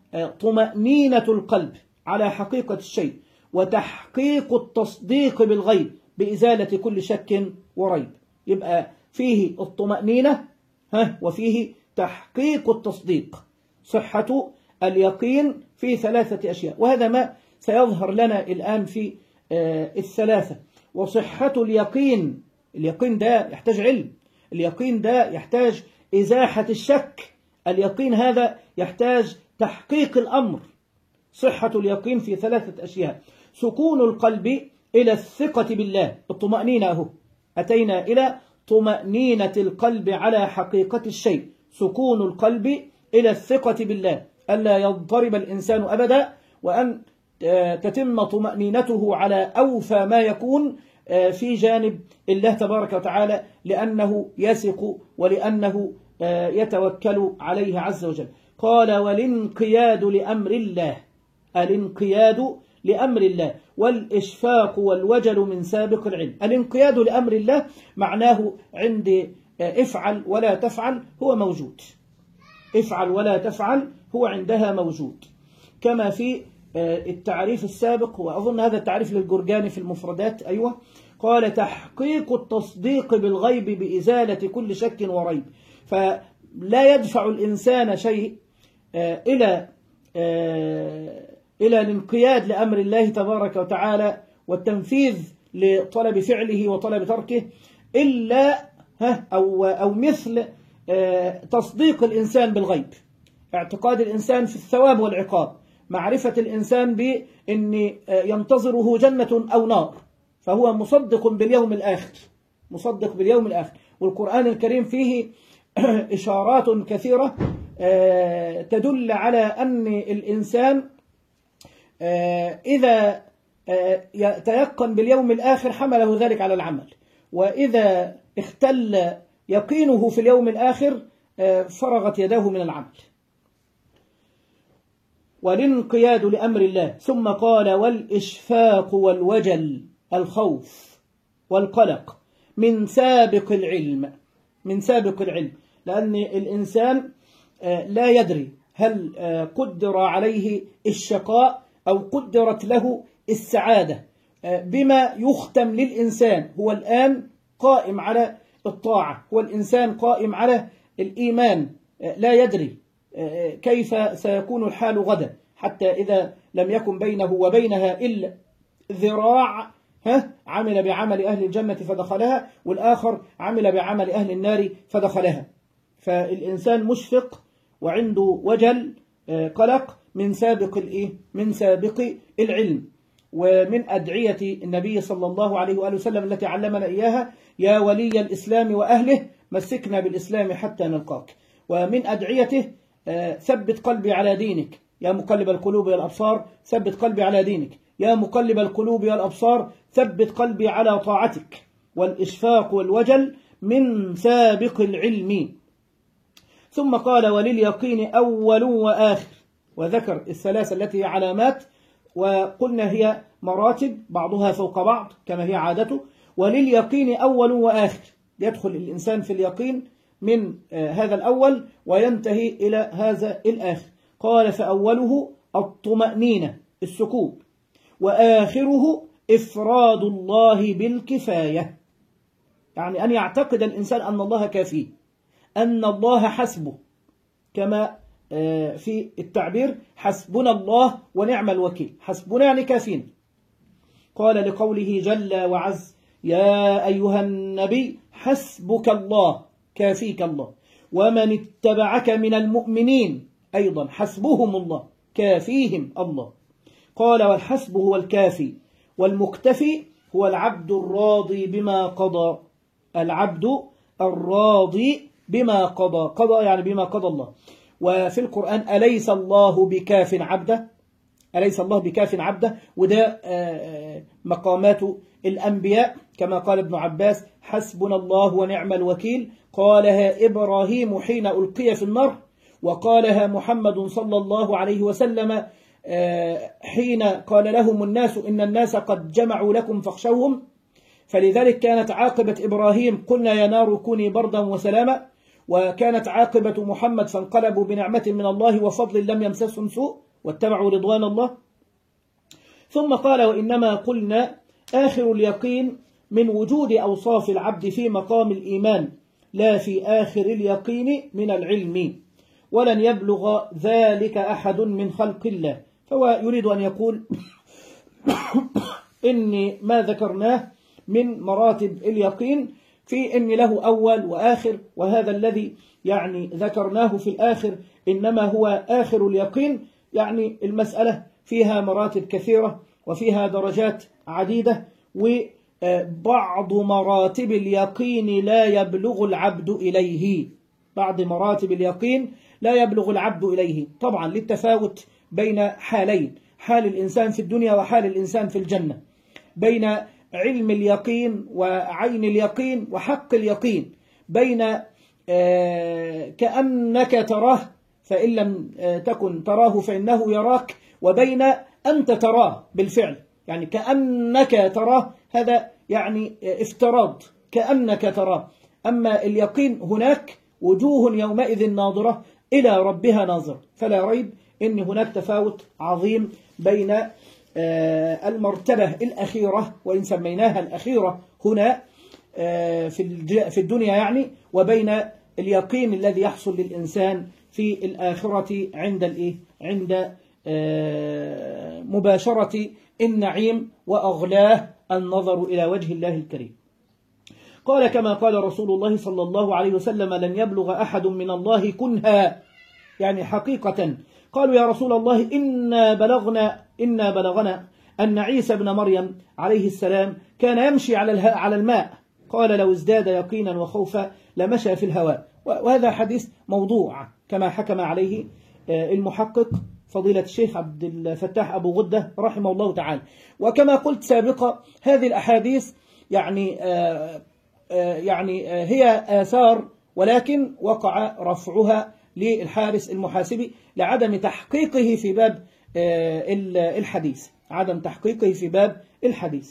طمأنينة القلب على حقيقة الشيء، وتحقيق التصديق بالغيب بإزالة كل شك وريب. يبقى فيه الطمأنينة ها وفيه تحقيق التصديق. صحة اليقين في ثلاثة أشياء، وهذا ما سيظهر لنا الآن في الثلاثة. وصحة اليقين، اليقين ده يحتاج علم، اليقين ده يحتاج إزاحة الشك، اليقين هذا يحتاج تحقيق الأمر. صحة اليقين في ثلاثة أشياء: سكون القلب إلى الثقة بالله، الطمأنينة أهو، أتينا إلى طمأنينة القلب على حقيقة الشيء، سكون القلب إلى الثقة بالله، ألا يضطرب الإنسان أبدا، وأن تتم طمأنينته على أوفى ما يكون في جانب الله تبارك وتعالى، لأنه يثق ولأنه يتوكل عليه عز وجل. قال والانقياد لأمر الله، الانقياد لأمر الله، والإشفاق والوجل من سابق العلم. الانقياد لأمر الله معناه عند افعل ولا تفعل هو موجود، افعل ولا تفعل هو عندها موجود، كما في التعريف السابق، وأظن هذا التعريف للجرجاني في المفردات. أيوة، قال تحقيق التصديق بالغيب بإزالة كل شك وريب. فلا يدفع الإنسان شيء إلى إلى الانقياد لأمر الله تبارك وتعالى والتنفيذ لطلب فعله وطلب تركه إلا أو أو مثل تصديق الإنسان بالغيب، اعتقاد الإنسان في الثواب والعقاب، معرفة الإنسان بأن ينتظره جنة أو نار، فهو مصدق باليوم الآخر، مصدق باليوم الآخر. والقرآن الكريم فيه إشارات كثيرة تدل على أن الإنسان إذا تيقن باليوم الآخر حمله ذلك على العمل، وإذا اختل يقينه في اليوم الآخر فرغت يداه من العمل. والانقياد لأمر الله. ثم قال والإشفاق والوجل، الخوف والقلق من سابق العلم، من سابق العلم، لأن الإنسان لا يدري هل قدر عليه الشقاء أو قدرت له السعادة بما يختم للإنسان. هو الآن قائم على الطاعة، هو الإنسان قائم على الإيمان، لا يدري كيف سيكون الحال غدا، حتى إذا لم يكن بينه وبينها إلا ذراع ها عمل بعمل أهل الجنة فدخلها، والآخر عمل بعمل أهل النار فدخلها. فالإنسان مشفق وعنده وجل قلق من سابق الإيه؟ من سابق العلم. ومن أدعية النبي صلى الله عليه وآله وسلم التي علمنا إياها: يا ولي الإسلام وأهله مسكنا بالإسلام حتى نلقاك. ومن أدعيته: ثبت قلبي على دينك، يا مقلب القلوب والأبصار ثبت قلبي على دينك، يا مقلب القلوب والأبصار ثبت قلبي على طاعتك. والإشفاق والوجل من سابق العلم. ثم قال ولليقين أول وآخر، وذكر الثلاثة التي هي علامات، وقلنا هي مراتب بعضها فوق بعض كما هي عادته. ولليقين أول وآخر، يدخل الإنسان في اليقين من هذا الأول وينتهي إلى هذا الآخر. قال فأوله الطمأنينة السكون، وآخره إفراد الله بالكفاية، يعني أن يعتقد الإنسان أن الله كافيه، أن الله حسبه، كما في التعبير حسبنا الله ونعم الوكيل، حسبنا يعني كافين. قال لقوله جل وعز: يا أيها النبي حسبك الله، كافيك الله، ومن اتبعك من المؤمنين، أيضا حسبهم الله، كافيهم الله. قال والحسب هو الكافي، والمكتفي هو العبد الراضي بما قضى، العبد الراضي بما قضى، قضى يعني بما قضى الله. وفي القرآن أليس الله بكاف عبده، أليس الله بكاف عبده، وده مقامات الأنبياء كما قال ابن عباس حسبنا الله ونعم الوكيل، قالها إبراهيم حين ألقي في النار، وقالها محمد صلى الله عليه وسلم حين قال لهم الناس إن الناس قد جمعوا لكم فاخشوهم. فلذلك كانت عاقبة إبراهيم قلنا يا نار كوني بردا وسلاما، وكانت عاقبة محمد فانقلبوا بنعمة من الله وفضل لم يمسسهم سوء واتبعوا رضوان الله. ثم قال وإنما قلنا آخر اليقين من وجود أوصاف العبد في مقام الإيمان لا في آخر اليقين من العلم، ولن يبلغ ذلك أحد من خلق الله. فهو يريد أن يقول إن ما ذكرناه من مراتب اليقين في إن له أول وآخر، وهذا الذي يعني ذكرناه في الآخر إنما هو آخر اليقين. يعني المسألة فيها مراتب كثيرة وفيها درجات عديدة، وبعض مراتب اليقين لا يبلغ العبد إليه، بعض مراتب اليقين لا يبلغ العبد إليه، طبعا للتفاوت بين حالين، حال الإنسان في الدنيا وحال الإنسان في الجنة، بين علم اليقين وعين اليقين وحق اليقين، بين كأنك تراه فإن لم تكن تراه فإنه يراك، وبين أنت تراه بالفعل، يعني كأنك تراه هذا يعني افتراض كأنك تراه. أما اليقين هناك وجوه يومئذ ناظرة إلى ربها ناظرة، فلا ريب إن هناك تفاوت عظيم بين المرتبة الأخيرة وإن سميناها الأخيرة هنا في الدنيا يعني، وبين اليقين الذي يحصل للإنسان في الآخرة عند الإيه؟ عند مباشرة النعيم وأغلاه النظر إلى وجه الله الكريم. قال كما قال رسول الله صلى الله عليه وسلم لن يبلغ أحد من الله كنها، يعني حقيقة. قالوا يا رسول الله إنا بلغنا إنا بلغنا أن عيسى بن مريم عليه السلام كان يمشي على على الماء، قال لو ازداد يقينا وخوفا لمشى في الهواء. وهذا حديث موضوع كما حكم عليه المحقق فضيلة الشيخ عبد الفتاح أبو غدة رحمه الله تعالى. وكما قلت سابقا هذه الأحاديث يعني يعني هي آثار، ولكن وقع رفعها للحارس المحاسبي لعدم تحقيقه في باب الحديث، عدم تحقيقه في باب الحديث.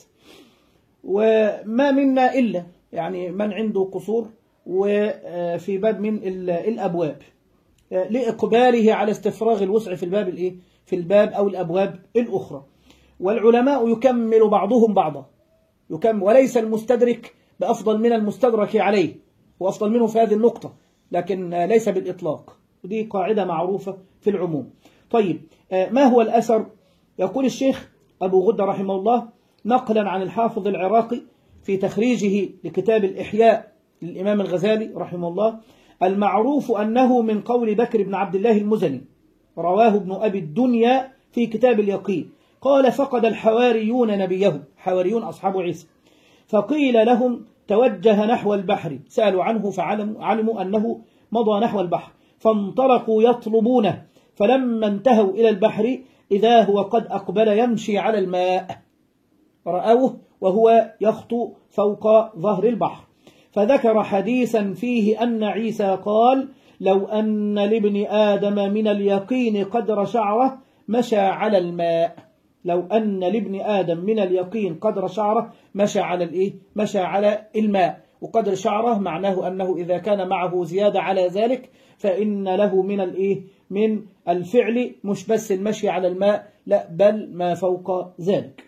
وما منا إلا يعني من عنده قصور وفي باب من الأبواب لإقباله على استفراغ الوسع في الباب الإيه؟ في الباب أو الأبواب الأخرى. والعلماء يكمل بعضهم بعضا، يكمل، وليس المستدرك بأفضل من المستدرك عليه، وأفضل منه في هذه النقطة، لكن ليس بالإطلاق، ودي قاعدة معروفة في العموم. طيب ما هو الأثر؟ يقول الشيخ أبو غدة رحمه الله نقلا عن الحافظ العراقي في تخريجه لكتاب الإحياء للإمام الغزالي رحمه الله: المعروف أنه من قول بكر بن عبد الله المزني، رواه ابن أبي الدنيا في كتاب اليقين، قال فقد الحواريون نبيهم، حواريون أصحاب عيسى، فقيل لهم توجه نحو البحر، سألوا عنه فعلموا أنه مضى نحو البحر، فانطلقوا يطلبونه، فلما انتهوا إلى البحر إذا هو قد أقبل يمشي على الماء، رأوه وهو يخطو فوق ظهر البحر، فذكر حديثا فيه أن عيسى قال لو أن لابن آدم من اليقين قدر شعرة مشى على الماء، لو أن لابن آدم من اليقين قدر شعرة مشى على الإيه؟ مشى على الماء. وقدر شعرة معناه أنه إذا كان معه زيادة على ذلك فإن له من الإيه؟ من الفعل مش بس المشي على الماء، لا بل ما فوق ذلك.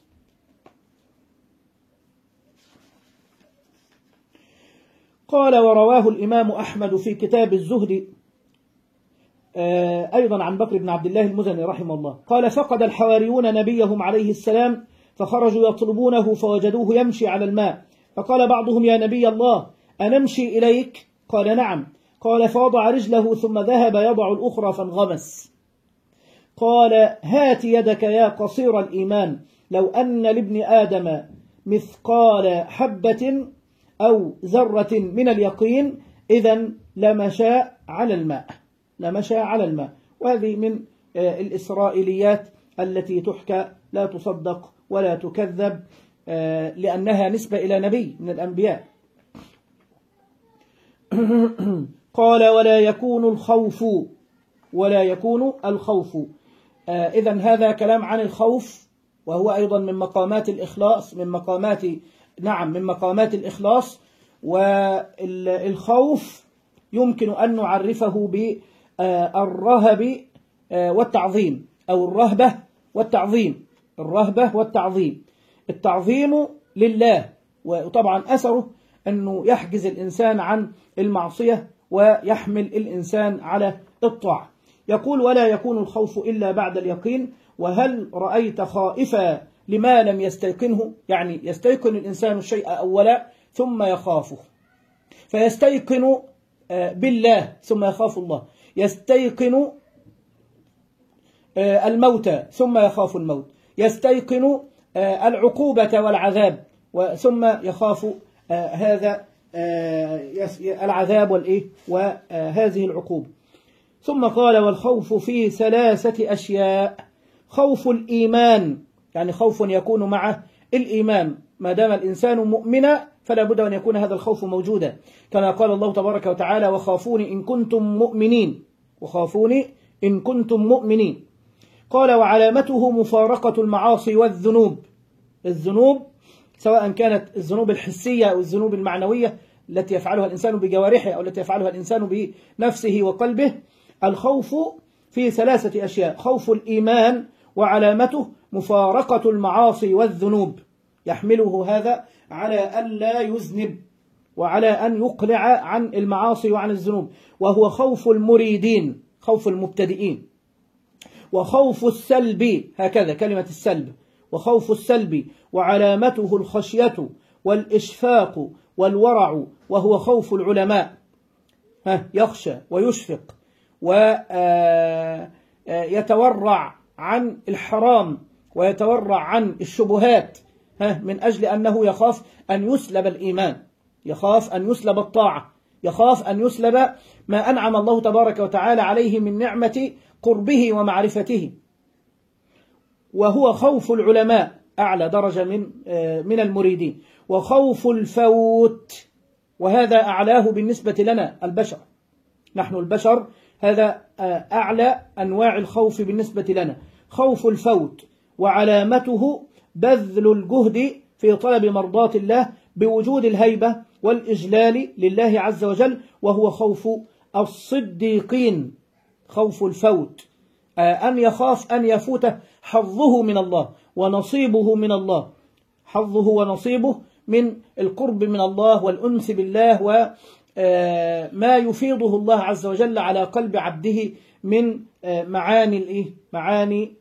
قال ورواه الإمام أحمد في كتاب الزهد أيضا عن بكر بن عبد الله المزني رحمه الله قال فقد الحواريون نبيهم عليه السلام فخرجوا يطلبونه فوجدوه يمشي على الماء، فقال بعضهم يا نبي الله أنمشي إليك؟ قال نعم. قال فوضع رجله ثم ذهب يضع الأخرى فانغمس. قال هات يدك يا قصير الإيمان، لو أن لابن آدم مثقال حبة أو ذرة من اليقين إذا لمشى على الماء، لمشى على الماء. وهذه من الإسرائيليات التي تحكى لا تصدق ولا تكذب لأنها نسبة إلى نبي من الأنبياء. قال ولا يكون الخوف، ولا يكون الخوف. إذن هذا كلام عن الخوف، وهو أيضا من مقامات الإخلاص، من مقامات نعم من مقامات الإخلاص. والخوف يمكن أن نعرفه بالرهب والتعظيم، أو الرهبة والتعظيم. الرهبة والتعظيم، التعظيم لله، وطبعا أثره أنه يحجز الإنسان عن المعصية ويحمل الإنسان على الطاعة. يقول ولا يكون الخوف إلا بعد اليقين. وهل رأيت خائفا لما لم يستيقنه؟ يعني يستيقن الإنسان الشيء أولا ثم يخافه، فيستيقن بالله ثم يخاف الله، يستيقن الموت ثم يخاف الموت، يستيقن العقوبة والعذاب ثم يخاف هذا العذاب والإيه وهذه العقوبة. ثم قال والخوف في ثلاثة أشياء. خوف الإيمان، يعني خوف يكون مع الإيمان، ما دام الإنسان مؤمنا فلا بد أن يكون هذا الخوف موجودا، كما قال الله تبارك وتعالى وخافوني إن كنتم مؤمنين، وخافوني إن كنتم مؤمنين. قال وعلامته مفارقة المعاصي والذنوب. الذنوب سواء كانت الذنوب الحسية أو الذنوب المعنوية التي يفعلها الإنسان بجوارحه أو التي يفعلها الإنسان بنفسه وقلبه. الخوف في ثلاثة أشياء: خوف الإيمان، وعلامته مفارقة المعاصي والذنوب، يحمله هذا على أن لا يذنب وعلى أن يقلع عن المعاصي وعن الذنوب، وهو خوف المريدين، خوف المبتدئين. وخوف السلب، هكذا كلمة السلب، وخوف السلب وعلامته الخشية والإشفاق والورع، وهو خوف العلماء، يخشى ويشفق ويتورع عن الحرام ويتورع عن الشبهات من أجل أنه يخاف أن يسلب الإيمان، يخاف أن يسلب الطاعة، يخاف أن يسلب ما أنعم الله تبارك وتعالى عليه من نعمة قربه ومعرفته. وهو خوف العلماء، أعلى درجة من من المريدين. وخوف الفوت، وهذا أعلاه بالنسبة لنا البشر، نحن البشر هذا أعلى أنواع الخوف بالنسبة لنا، خوف الفوت، وعلامته بذل الجهد في طلب مرضات الله بوجود الهيبة والإجلال لله عز وجل، وهو خوف الصديقين. خوف الفوت أن يخاف أن يفوت حظه من الله ونصيبه من الله، حظه ونصيبه من القرب من الله والأنس بالله وما يفيضه الله عز وجل على قلب عبده من معاني الإيه معاني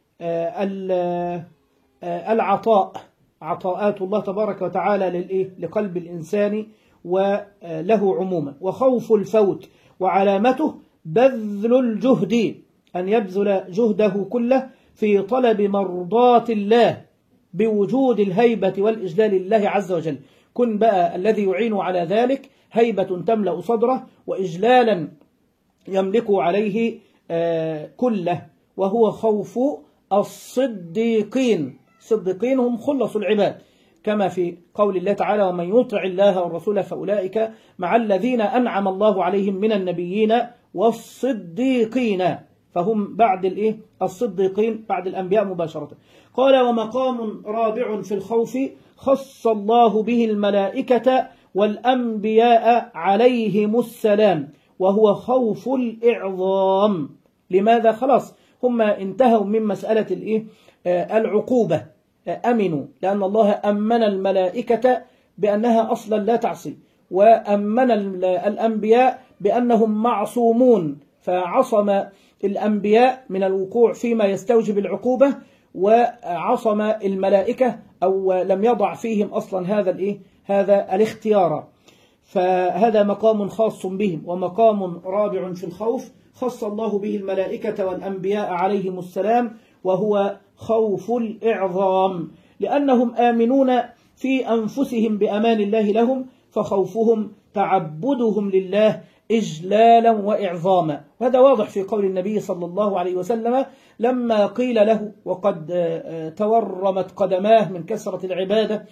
العطاء، عطاءات الله تبارك وتعالى للإيه لقلب الإنسان وله عموما. وخوف الفوت وعلامته بذل الجهد، أن يبذل جهده كله في طلب مرضات الله بوجود الهيبة والإجلال لله عز وجل. كن بقى الذي يعين على ذلك هيبة تملأ صدره وإجلالا يملك عليه كله، وهو خوف الصديقين. الصديقين هم خلص العباد، كما في قول الله تعالى ومن يطع الله والرسول فأولئك مع الذين أنعم الله عليهم من النبيين والصديقين، فهم بعد الإيه الصديقين بعد الأنبياء مباشرة. قال ومقام رابع في الخوف خص الله به الملائكة والأنبياء عليهم السلام، وهو خوف الإعظام. لماذا؟ خلاص هم انتهوا من مسألة الإيه العقوبة، أمنوا لأن الله أمن الملائكة بأنها أصلا لا تعصي، وأمن الأنبياء بأنهم معصومون، فعصم الأنبياء من الوقوع فيما يستوجب العقوبة، وعصم الملائكة أو لم يضع فيهم أصلا هذا الإيه هذا الاختيار. فهذا مقام خاص بهم. ومقام رابع في الخوف خص الله به الملائكة والأنبياء عليهم السلام، وهو خوف الإعظام، لأنهم آمنون في أنفسهم بأمان الله لهم، فخوفهم تعبدهم لله إجلالا وإعظاما. وهذا واضح في قول النبي صلى الله عليه وسلم لما قيل له وقد تورمت قدماه من كثرة العبادة: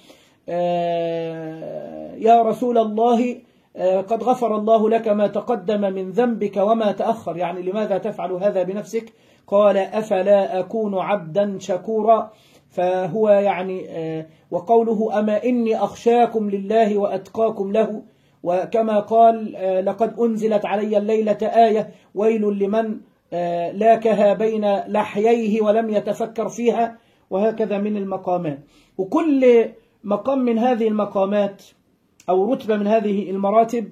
يا رسول الله قد غفر الله لك ما تقدم من ذنبك وما تأخر، يعني لماذا تفعل هذا بنفسك؟ قال: أفلا أكون عبدا شكورا. فهو يعني وقوله: أما إني أخشاكم لله وأتقاكم له، وكما قال: لقد أنزلت علي الليلة آية ويل لمن لاكها بين لحييه ولم يتفكر فيها. وهكذا من المقامات، وكل مقام من هذه المقامات أو رتبة من هذه المراتب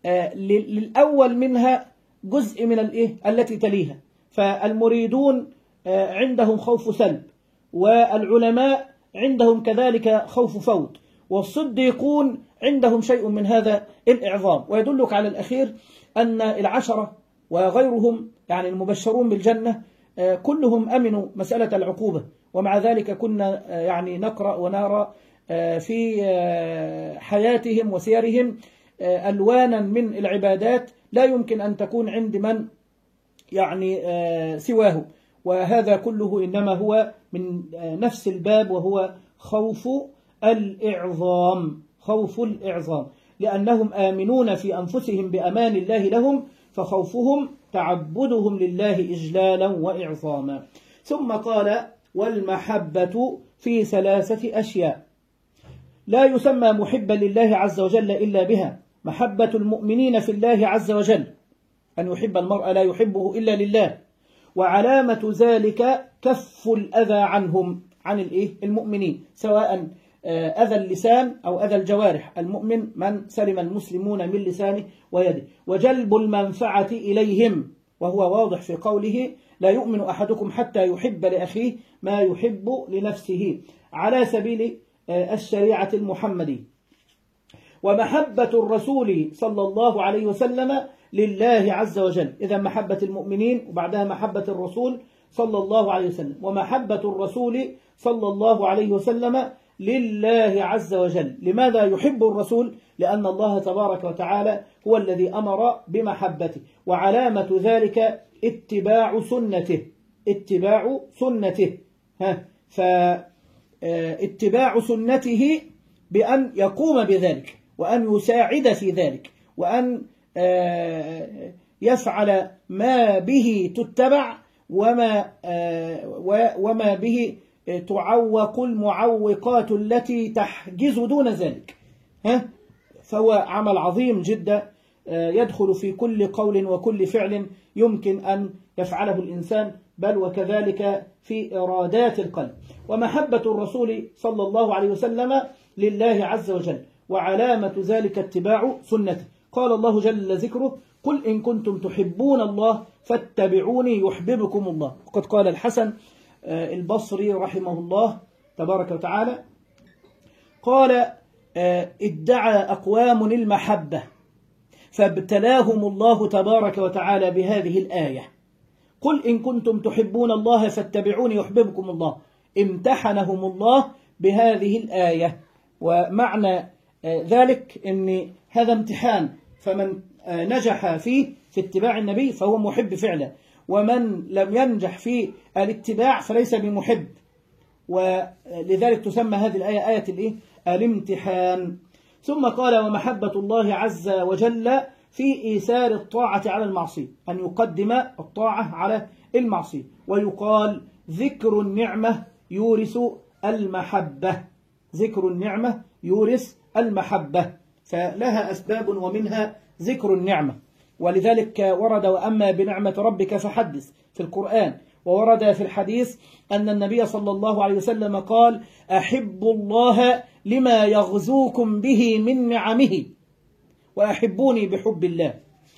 للأول منها جزء من الإيه التي تليها. فالمريدون عندهم خوف سلب، والعلماء عندهم كذلك خوف فوت، والصديقون عندهم شيء من هذا الإعظام. ويدلك على الأخير أن العشرة وغيرهم يعني المبشرون بالجنة كلهم أمنوا مسألة العقوبة، ومع ذلك كنا يعني نقرأ ونرى في حياتهم وسيرهم ألوانا من العبادات لا يمكن أن تكون عند من يعني سواه. وهذا كله إنما هو من نفس الباب، وهو خوف الإعظام، خوف الإعظام، لأنهم آمنون في أنفسهم بأمان الله لهم، فخوفهم تعبدهم لله إجلالا وإعظاما. ثم قال: والمحبة في ثلاثة أشياء لا يسمى محبا لله عز وجل إلا بها: محبة المؤمنين في الله عز وجل، أن يحب المرء لا يحبه إلا لله، وعلامة ذلك كف الأذى عنهم، عن الإيه المؤمنين، سواء أذى اللسان أو أذى الجوارح. المؤمن من سلم المسلمون من لسانه ويده، وجلب المنفعة إليهم، وهو واضح في قوله: لا يؤمن أحدكم حتى يحب لأخيه ما يحب لنفسه، على سبيل الشريعة المحمدية. ومحبة الرسول صلى الله عليه وسلم لله عز وجل، إذا محبة المؤمنين وبعدها محبة الرسول صلى الله عليه وسلم، ومحبة الرسول صلى الله عليه وسلم لله عز وجل. لماذا يحب الرسول؟ لأن الله تبارك وتعالى هو الذي أمر بمحبته، وعلامة ذلك اتباع سنته، اتباع سنته ها فاتباع سنته بأن يقوم بذلك، وأن يساعد في ذلك، وأن يفعل ما به تتبع وما وما به تعوق المعوقات التي تحجز دون ذلك. ها فهو عمل عظيم جدا يدخل في كل قول وكل فعل يمكن أن يفعله الإنسان، بل وكذلك في إرادات القلب. ومحبة الرسول صلى الله عليه وسلم لله عز وجل، وعلامة ذلك اتباع سنته. قال الله جل ذكره: قل إن كنتم تحبون الله فاتبعوني يحببكم الله. وقد قال الحسن البصري رحمه الله تبارك وتعالى، قال: ادعى أقوام المحبة فابتلاهم الله تبارك وتعالى بهذه الآية: قل إن كنتم تحبون الله فاتبعوني يحببكم الله. امتحنهم الله بهذه الآية. ومعنى ذلك أن هذا امتحان، فمن نجح فيه في اتباع النبي فهو محب فعلا، ومن لم ينجح في الاتباع فليس بمحب. ولذلك تسمى هذه الآية آية الإيه؟ الامتحان. ثم قال: ومحبة الله عز وجل في إيثار الطاعة على المعصية، أن يقدم الطاعة على المعصية. ويقال: ذكر النعمة يورث المحبة، ذكر النعمة يورث المحبة، فلها أسباب ومنها ذكر النعمة. ولذلك ورد: وأما بنعمة ربك فحدث في القرآن. وورد في الحديث أن النبي صلى الله عليه وسلم قال: أحبوا الله لما يغزوكم به من نعمه وأحبوني بحب الله.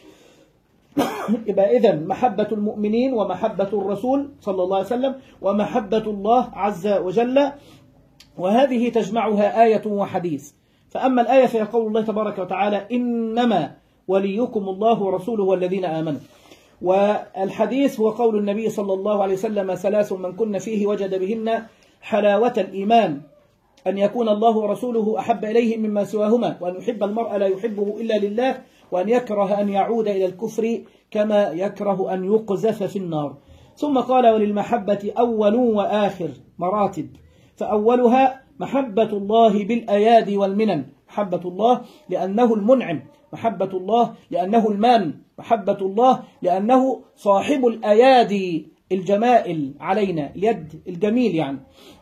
يبقى إذن محبة المؤمنين ومحبة الرسول صلى الله عليه وسلم ومحبة الله عز وجل، وهذه تجمعها آية وحديث. فأما الآية فهي قول الله تبارك وتعالى: إنما وليكم الله ورسوله والذين آمنوا. والحديث هو قول النبي صلى الله عليه وسلم: ثلاث من كن فيه وجد بهن حلاوة الإيمان: أن يكون الله ورسوله أحب إليه مما سواهما، وأن يحب المرء لا يحبه إلا لله، وأن يكره أن يعود إلى الكفر كما يكره أن يقذف في النار. ثم قال: وللمحبة أول وآخر مراتب، فأولها محبة الله بالأيادي والمنن، محبة الله لأنه المنعم، محبة الله لأنه المان، محبة الله لأنه صاحب الأيادي الجمائل علينا، اليد الجميل يعني.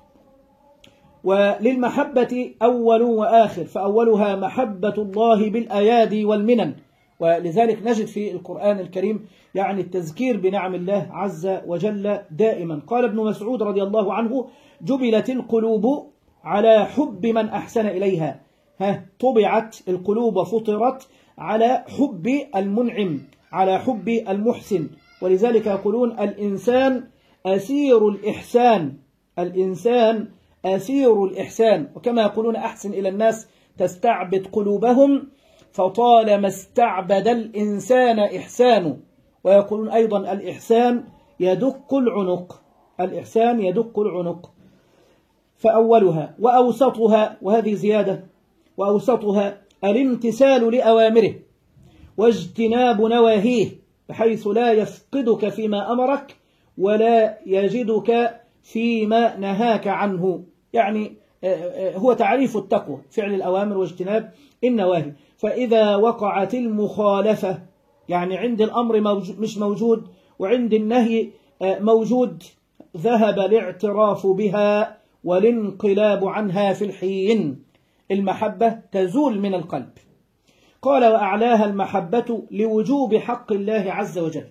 وللمحبة أول وآخر، فأولها محبة الله بالأيادي والمنن، ولذلك نجد في القرآن الكريم يعني التذكير بنعم الله عز وجل دائما. قال ابن مسعود رضي الله عنه: جبلت القلوب على حب من أحسن إليها. ها طبعت القلوب وفطرت على حب المنعم، على حب المحسن. ولذلك يقولون: الإنسان أسير الإحسان، الإنسان أسير الإحسان. وكما يقولون: أحسن إلى الناس تستعبد قلوبهم، فطالما استعبد الإنسان إحسانه. ويقولون أيضا: الإحسان يدق العنق، الإحسان يدق العنق. فأولها وأوسطها، وهذه زيادة، وأوسطها الامتثال لأوامره واجتناب نواهيه، بحيث لا يفقدك فيما أمرك ولا يجدك فيما نهاك عنه. يعني هو تعريف التقوى: فعل الأوامر واجتناب النواهي. فإذا وقعت المخالفة، يعني عند الأمر موجود مش موجود وعند النهي موجود، ذهب الاعتراف بها والانقلاب عنها في الحين. المحبة تزول من القلب. قال: وأعلاها المحبة لوجوب حق الله عز وجل.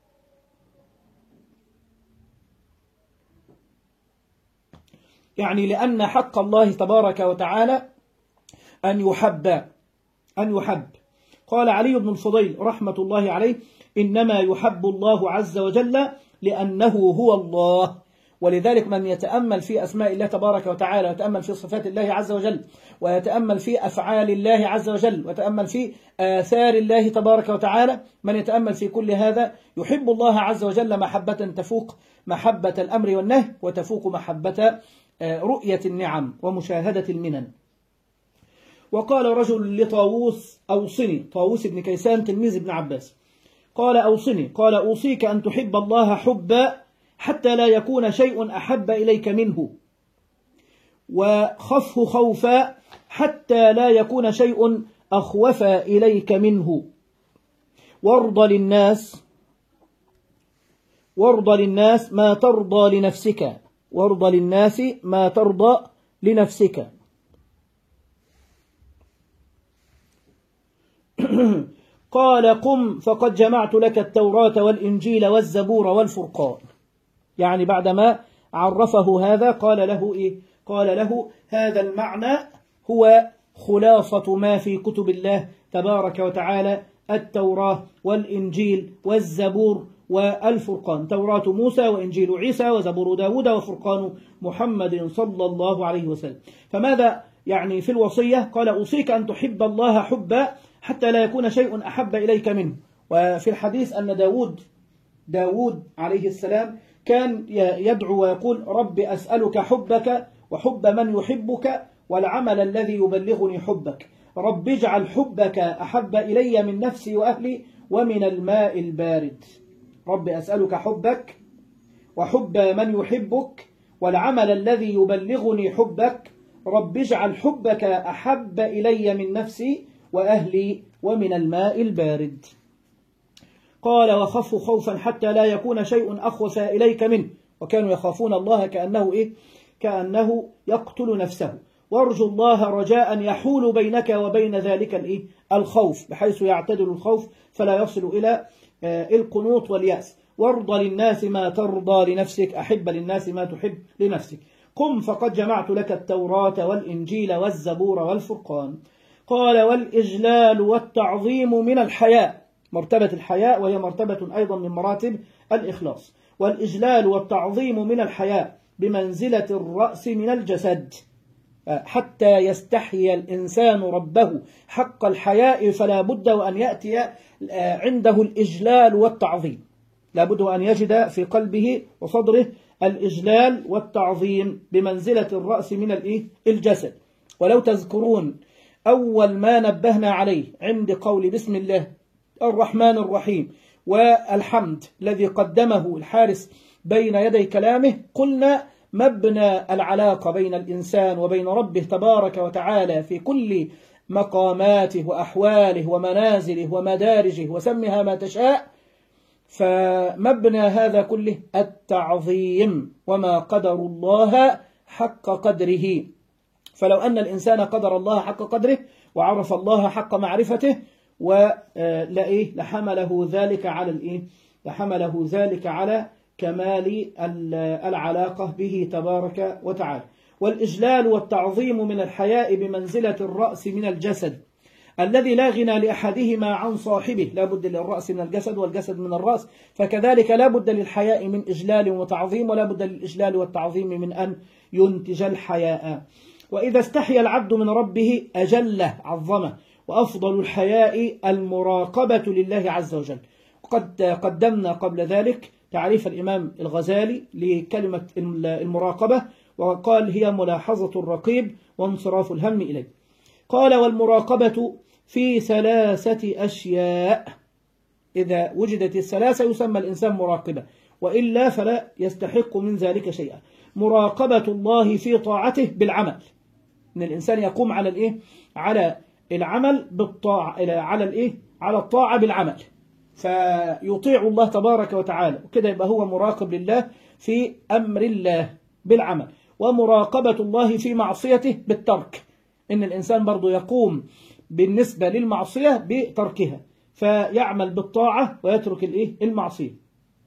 يعني لأن حق الله تبارك وتعالى أن يحب، أن يحب. قال علي بن الفضيل رحمة الله عليه: إنما يحب الله عز وجل لأنه هو الله. ولذلك من يتأمل في أسماء الله تبارك وتعالى، ويتأمل في صفات الله عز وجل، ويتأمل في أفعال الله عز وجل، ويتأمل في آثار الله تبارك وتعالى، من يتأمل في كل هذا يحب الله عز وجل محبة تفوق محبة الأمر والنهي، وتفوق محبة رؤية النعم ومشاهدة المنن. وقال رجل لطاووس: أوصني. طاووس بن كيسان تلميذ ابن عباس. قال: أوصني. قال: أوصيك أن تحب الله حبا حتى لا يكون شيء أحب إليك منه، وخفه خوفا حتى لا يكون شيء أخوف إليك منه، وارض للناس وارض للناس ما ترضى لنفسك، وارض للناس ما ترضى لنفسك. قال: قم فقد جمعت لك التوراة والإنجيل والزبور والفرقان. يعني بعدما عرفه هذا قال له إيه؟ قال له: هذا المعنى هو خلاصة ما في كتب الله تبارك وتعالى: التوراة والإنجيل والزبور والفرقان، توراة موسى وإنجيل عيسى وزبور داود وفرقان محمد صلى الله عليه وسلم. فماذا يعني في الوصية؟ قال: أوصيك أن تحب الله حبا حتى لا يكون شيء أحب إليك منه. وفي الحديث أن داود داود عليه السلام كان يدعو ويقول: رب أسألك حبك وحب من يحبك والعمل الذي يبلغني حبك، رب اجعل حبك أحب إلي من نفسي وأهلي ومن الماء البارد. رب أسألك حبك وحب من يحبك والعمل الذي يبلغني حبك، رب اجعل حبك أحب إلي من نفسي وأهلي ومن الماء البارد. قال: وخفوا خوفا حتى لا يكون شيء أخوف إليك منه. وكانوا يخافون الله كأنه إيه؟ كأنه يقتل نفسه. وارجو الله رجاء يحول بينك وبين ذلك الإيه؟ الخوف، بحيث يعتدل الخوف فلا يصل إلى القنوط واليأس. وارضى للناس ما ترضى لنفسك، أحب للناس ما تحب لنفسك. قم فقد جمعت لك التوراة والإنجيل والزبور والفرقان. قال: والإجلال والتعظيم من الحياء، مرتبة الحياء وهي مرتبة أيضا من مراتب الإخلاص. والإجلال والتعظيم من الحياء بمنزلة الرأس من الجسد، حتى يستحيي الإنسان ربه حق الحياء فلا بد وأن يأتي عنده الإجلال والتعظيم، لا بد أن يجد في قلبه وصدره الإجلال والتعظيم بمنزلة الرأس من الإيه؟ الجسد. ولو تذكرون أول ما نبهنا عليه عند قول بسم الله الرحمن الرحيم والحمد الذي قدمه الحارس بين يدي كلامه، قلنا مبنى العلاقة بين الإنسان وبين ربه تبارك وتعالى في كل مقاماته وأحواله ومنازله ومدارجه وسمها ما تشاء، فمبنى هذا كله التعظيم، وما قدر الله حق قدره. فلو أن الإنسان قدر الله حق قدره وعرف الله حق معرفته ولإيه لحمله ذلك على الإيه لحمله ذلك على كمال العلاقة به تبارك وتعالى. والإجلال والتعظيم من الحياء بمنزلة الرأس من الجسد الذي لا غنى لأحدهما عن صاحبه، لا بد للرأس من الجسد والجسد من الرأس، فكذلك لا بد للحياء من إجلال وتعظيم، ولا بد للإجلال والتعظيم من أن ينتج الحياء. وإذا استحيا العبد من ربه أجله عظمه، وأفضل الحياء المراقبة لله عز وجل. وقد قدمنا قبل ذلك تعريف الإمام الغزالي لكلمة المراقبة، وقال هي ملاحظة الرقيب وانصراف الهم إليه. قال والمراقبة في ثلاثة أشياء، إذا وجدت الثلاثة يسمى الإنسان مراقبة، وإلا فلا يستحق من ذلك شيئا. مراقبة الله في طاعته بالعمل، إن الإنسان يقوم على الإيه؟ على العمل بالطاعة، على الإيه؟ على الطاعة بالعمل، فيطيع الله تبارك وتعالى، وكده يبقى هو مراقب لله في أمر الله بالعمل. ومراقبة الله في معصيته بالترك، إن الإنسان برضو يقوم بالنسبة للمعصية بتركها، فيعمل بالطاعة ويترك الإيه؟ المعصية.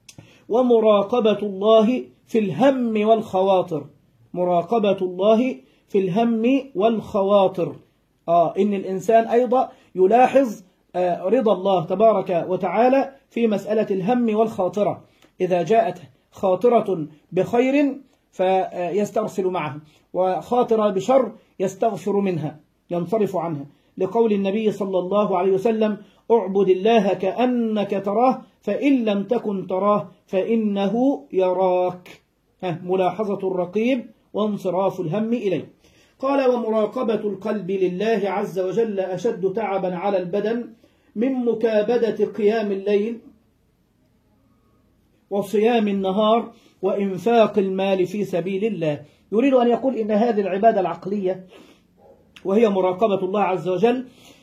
ومراقبة الله في الهم والخواطر، مراقبة الله في الهم والخواطر، آه إن الإنسان أيضا يلاحظ آه رضا الله تبارك وتعالى في مسألة الهم والخاطرة، إذا جاءت خاطرة بخير فيسترسل معها، وخاطرة بشر يستغفر منها ينصرف عنها، لقول النبي صلى الله عليه وسلم اعبد الله كأنك تراه فإن لم تكن تراه فإنه يراك. ملاحظة الرقيب وانصراف الهم إليه. قال ومراقبة القلب لله عز وجل أشد تعبا على البدن من مكابدة قيام الليل وصيام النهار وإنفاق المال في سبيل الله. يريد أن يقول إن هذه العبادة العقلية وهي مراقبة الله عز وجل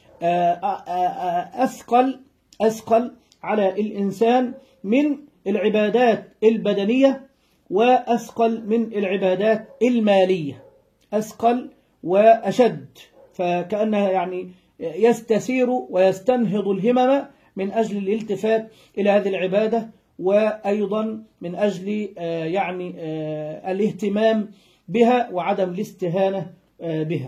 أثقل أثقل على الإنسان من العبادات البدنية، وأثقل من العبادات المالية، أثقل وأشد، فكأنها يعني يستثير ويستنهض الهمم من أجل الالتفات إلى هذه العبادة، وأيضا من أجل يعني الاهتمام بها وعدم الاستهانة بها.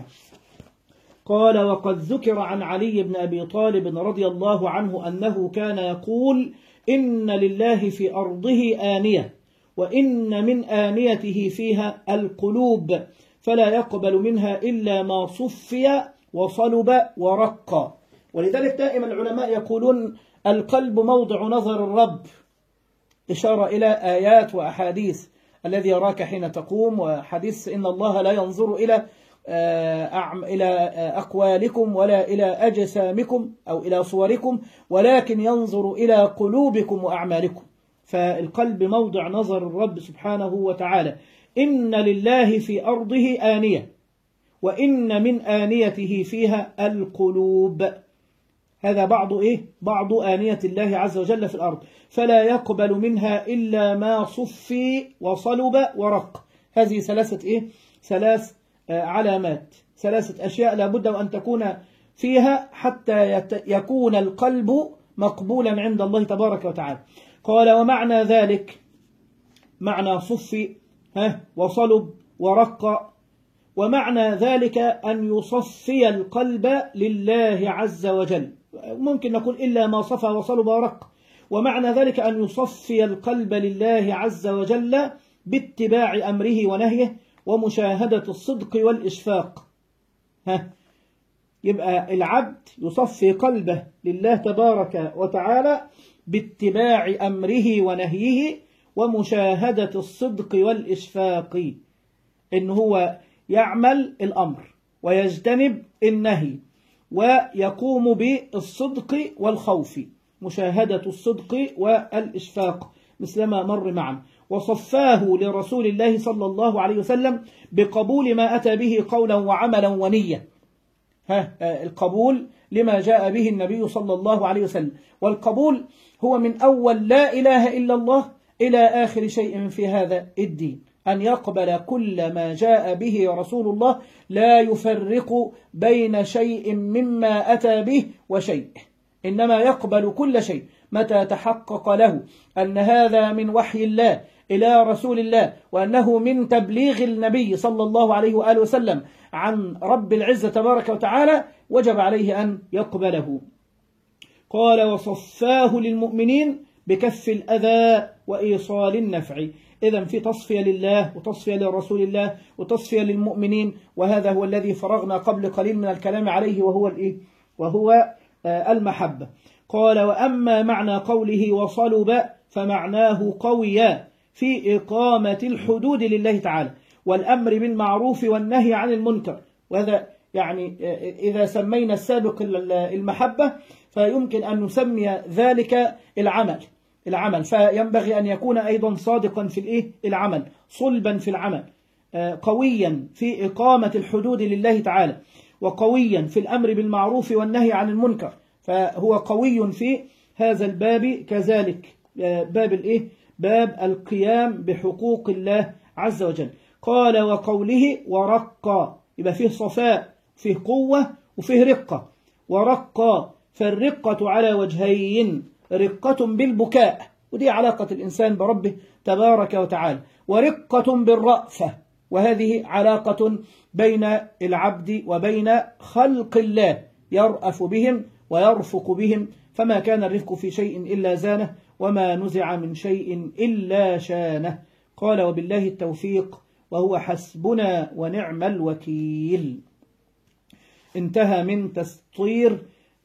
قال وقد ذكر عن علي بن أبي طالب رضي الله عنه أنه كان يقول إن لله في أرضه آنية، وإن من آنيته فيها القلوب، فلا يقبل منها إلا ما صفي وصلب ورق. ولذلك دائما العلماء يقولون القلب موضع نظر الرب، إشارة إلى آيات وأحاديث الذي يراك حين تقوم، وحديث إن الله لا ينظر إلى إلى أقوالكم ولا إلى أجسامكم أو إلى صوركم، ولكن ينظر إلى قلوبكم وأعمالكم. فالقلب موضع نظر الرب سبحانه وتعالى. إن لله في أرضه آنية، وإن من آنيته فيها القلوب. هذا بعض إيه؟ بعض آنية الله عز وجل في الأرض، فلا يقبل منها إلا ما صفي وصلب ورق. هذه ثلاثة إيه؟ ثلاث علامات، ثلاثة أشياء لابد أن تكون فيها حتى يكون القلب مقبولا عند الله تبارك وتعالى. قال ومعنى ذلك، معنى صفي ها وصلب ورق، ومعنى ذلك أن يصفي القلب لله عز وجل. ممكن نقول إلا ما صفى وصلب ورق. ومعنى ذلك أن يصفي القلب لله عز وجل باتباع أمره ونهيه ومشاهدة الصدق والإشفاق. ها يبقى العبد يصفي قلبه لله تبارك وتعالى باتباع أمره ونهيه ومشاهدة الصدق والإشفاق، إن هو يعمل الأمر ويجتنب النهي ويقوم بالصدق والخوف، مشاهدة الصدق والإشفاق مثلما مر معنا. وصفاه لرسول الله صلى الله عليه وسلم بقبول ما أتى به قولا وعملا ونية، ها القبول لما جاء به النبي صلى الله عليه وسلم. والقبول هو من أول لا إله إلا الله إلى آخر شيء في هذا الدين، أن يقبل كل ما جاء به رسول الله، لا يفرق بين شيء مما أتى به وشيء، إنما يقبل كل شيء متى تحقق له أن هذا من وحي الله إلى رسول الله، وأنه من تبليغ النبي صلى الله عليه وآله وسلم عن رب العزة تبارك وتعالى، وجب عليه أن يقبله. قال وصفاه للمؤمنين بكف الأذى وإيصال النفع. إذن في تصفية لله وتصفية لرسول الله وتصفية للمؤمنين، وهذا هو الذي فرغنا قبل قليل من الكلام عليه، وهو الإيه؟ وهو المحبة. قال وأما معنى قوله وصلب فمعناه قويا في إقامة الحدود لله تعالى والأمر بالمعروف والنهي عن المنكر. وهذا يعني إذا سمينا السابق المحبة فيمكن أن نسمي ذلك العمل العمل فينبغي أن يكون أيضا صادقا في الإيه؟ العمل، صلبا في العمل، قويا في إقامة الحدود لله تعالى، وقويا في الأمر بالمعروف والنهي عن المنكر، فهو قوي في هذا الباب كذلك، باب الإيه؟ باب القيام بحقوق الله عز وجل. قال وقوله ورقى، يبقى فيه صفاء، فيه قوة وفيه رقة. ورقى، فالرقة على وجهين، رقة بالبكاء، ودي علاقة الإنسان بربه تبارك وتعالى، ورقة بالرأفة، وهذه علاقة بين العبد وبين خلق الله، يرأف بهم ويرفق بهم، فما كان الرفق في شيء إلا زانه، وما نزع من شيء إلا شانه. قال وبالله التوفيق وهو حسبنا ونعم الوكيل. انتهى من تسطير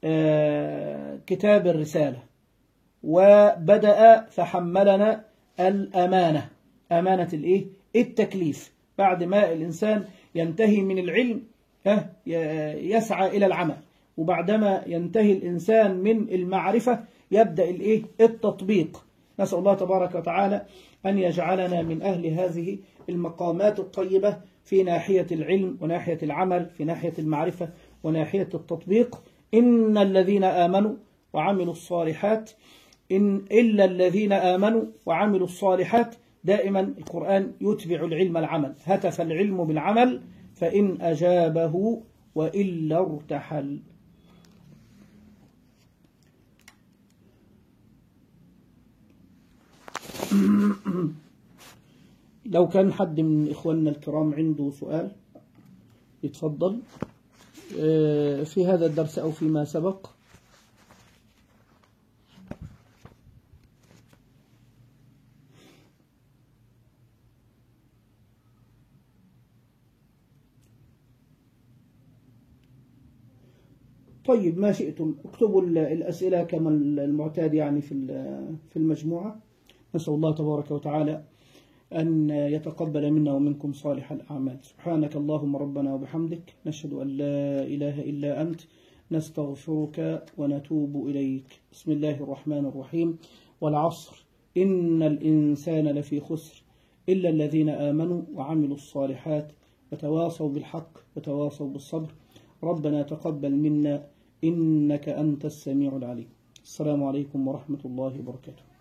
كتاب الرسالة، وبدأ فحملنا الأمانة، أمانة الإيه؟ التكليف. بعد ما الإنسان ينتهي من العلم يسعى إلى العمل، وبعدما ينتهي الإنسان من المعرفة يبدأ الإيه؟ التطبيق. نسأل الله تبارك وتعالى أن يجعلنا من أهل هذه المقامات الطيبة في ناحية العلم وناحية العمل، في ناحية المعرفة وناحية التطبيق. إن الذين آمنوا وعملوا الصالحات، إن إلا الذين آمنوا وعملوا الصالحات، دائما القرآن يتبع العلم العمل، هتف العلم بالعمل فإن أجابه وإلا ارتحل. لو كان حد من إخواننا الكرام عنده سؤال يتفضل في هذا الدرس أو فيما سبق. طيب ما شئتم اكتبوا الأسئلة كما المعتاد يعني في في المجموعة. نسأل الله تبارك وتعالى أن يتقبل منا ومنكم صالح الأعمال. سبحانك اللهم ربنا وبحمدك، نشهد أن لا إله إلا أنت، نستغفرك ونتوب إليك. بسم الله الرحمن الرحيم. والعصر إن الإنسان لفي خسر إلا الذين آمنوا وعملوا الصالحات وتواصوا بالحق وتواصوا بالصبر. ربنا تقبل منا إنك أنت السميع العليم. السلام عليكم ورحمة الله وبركاته.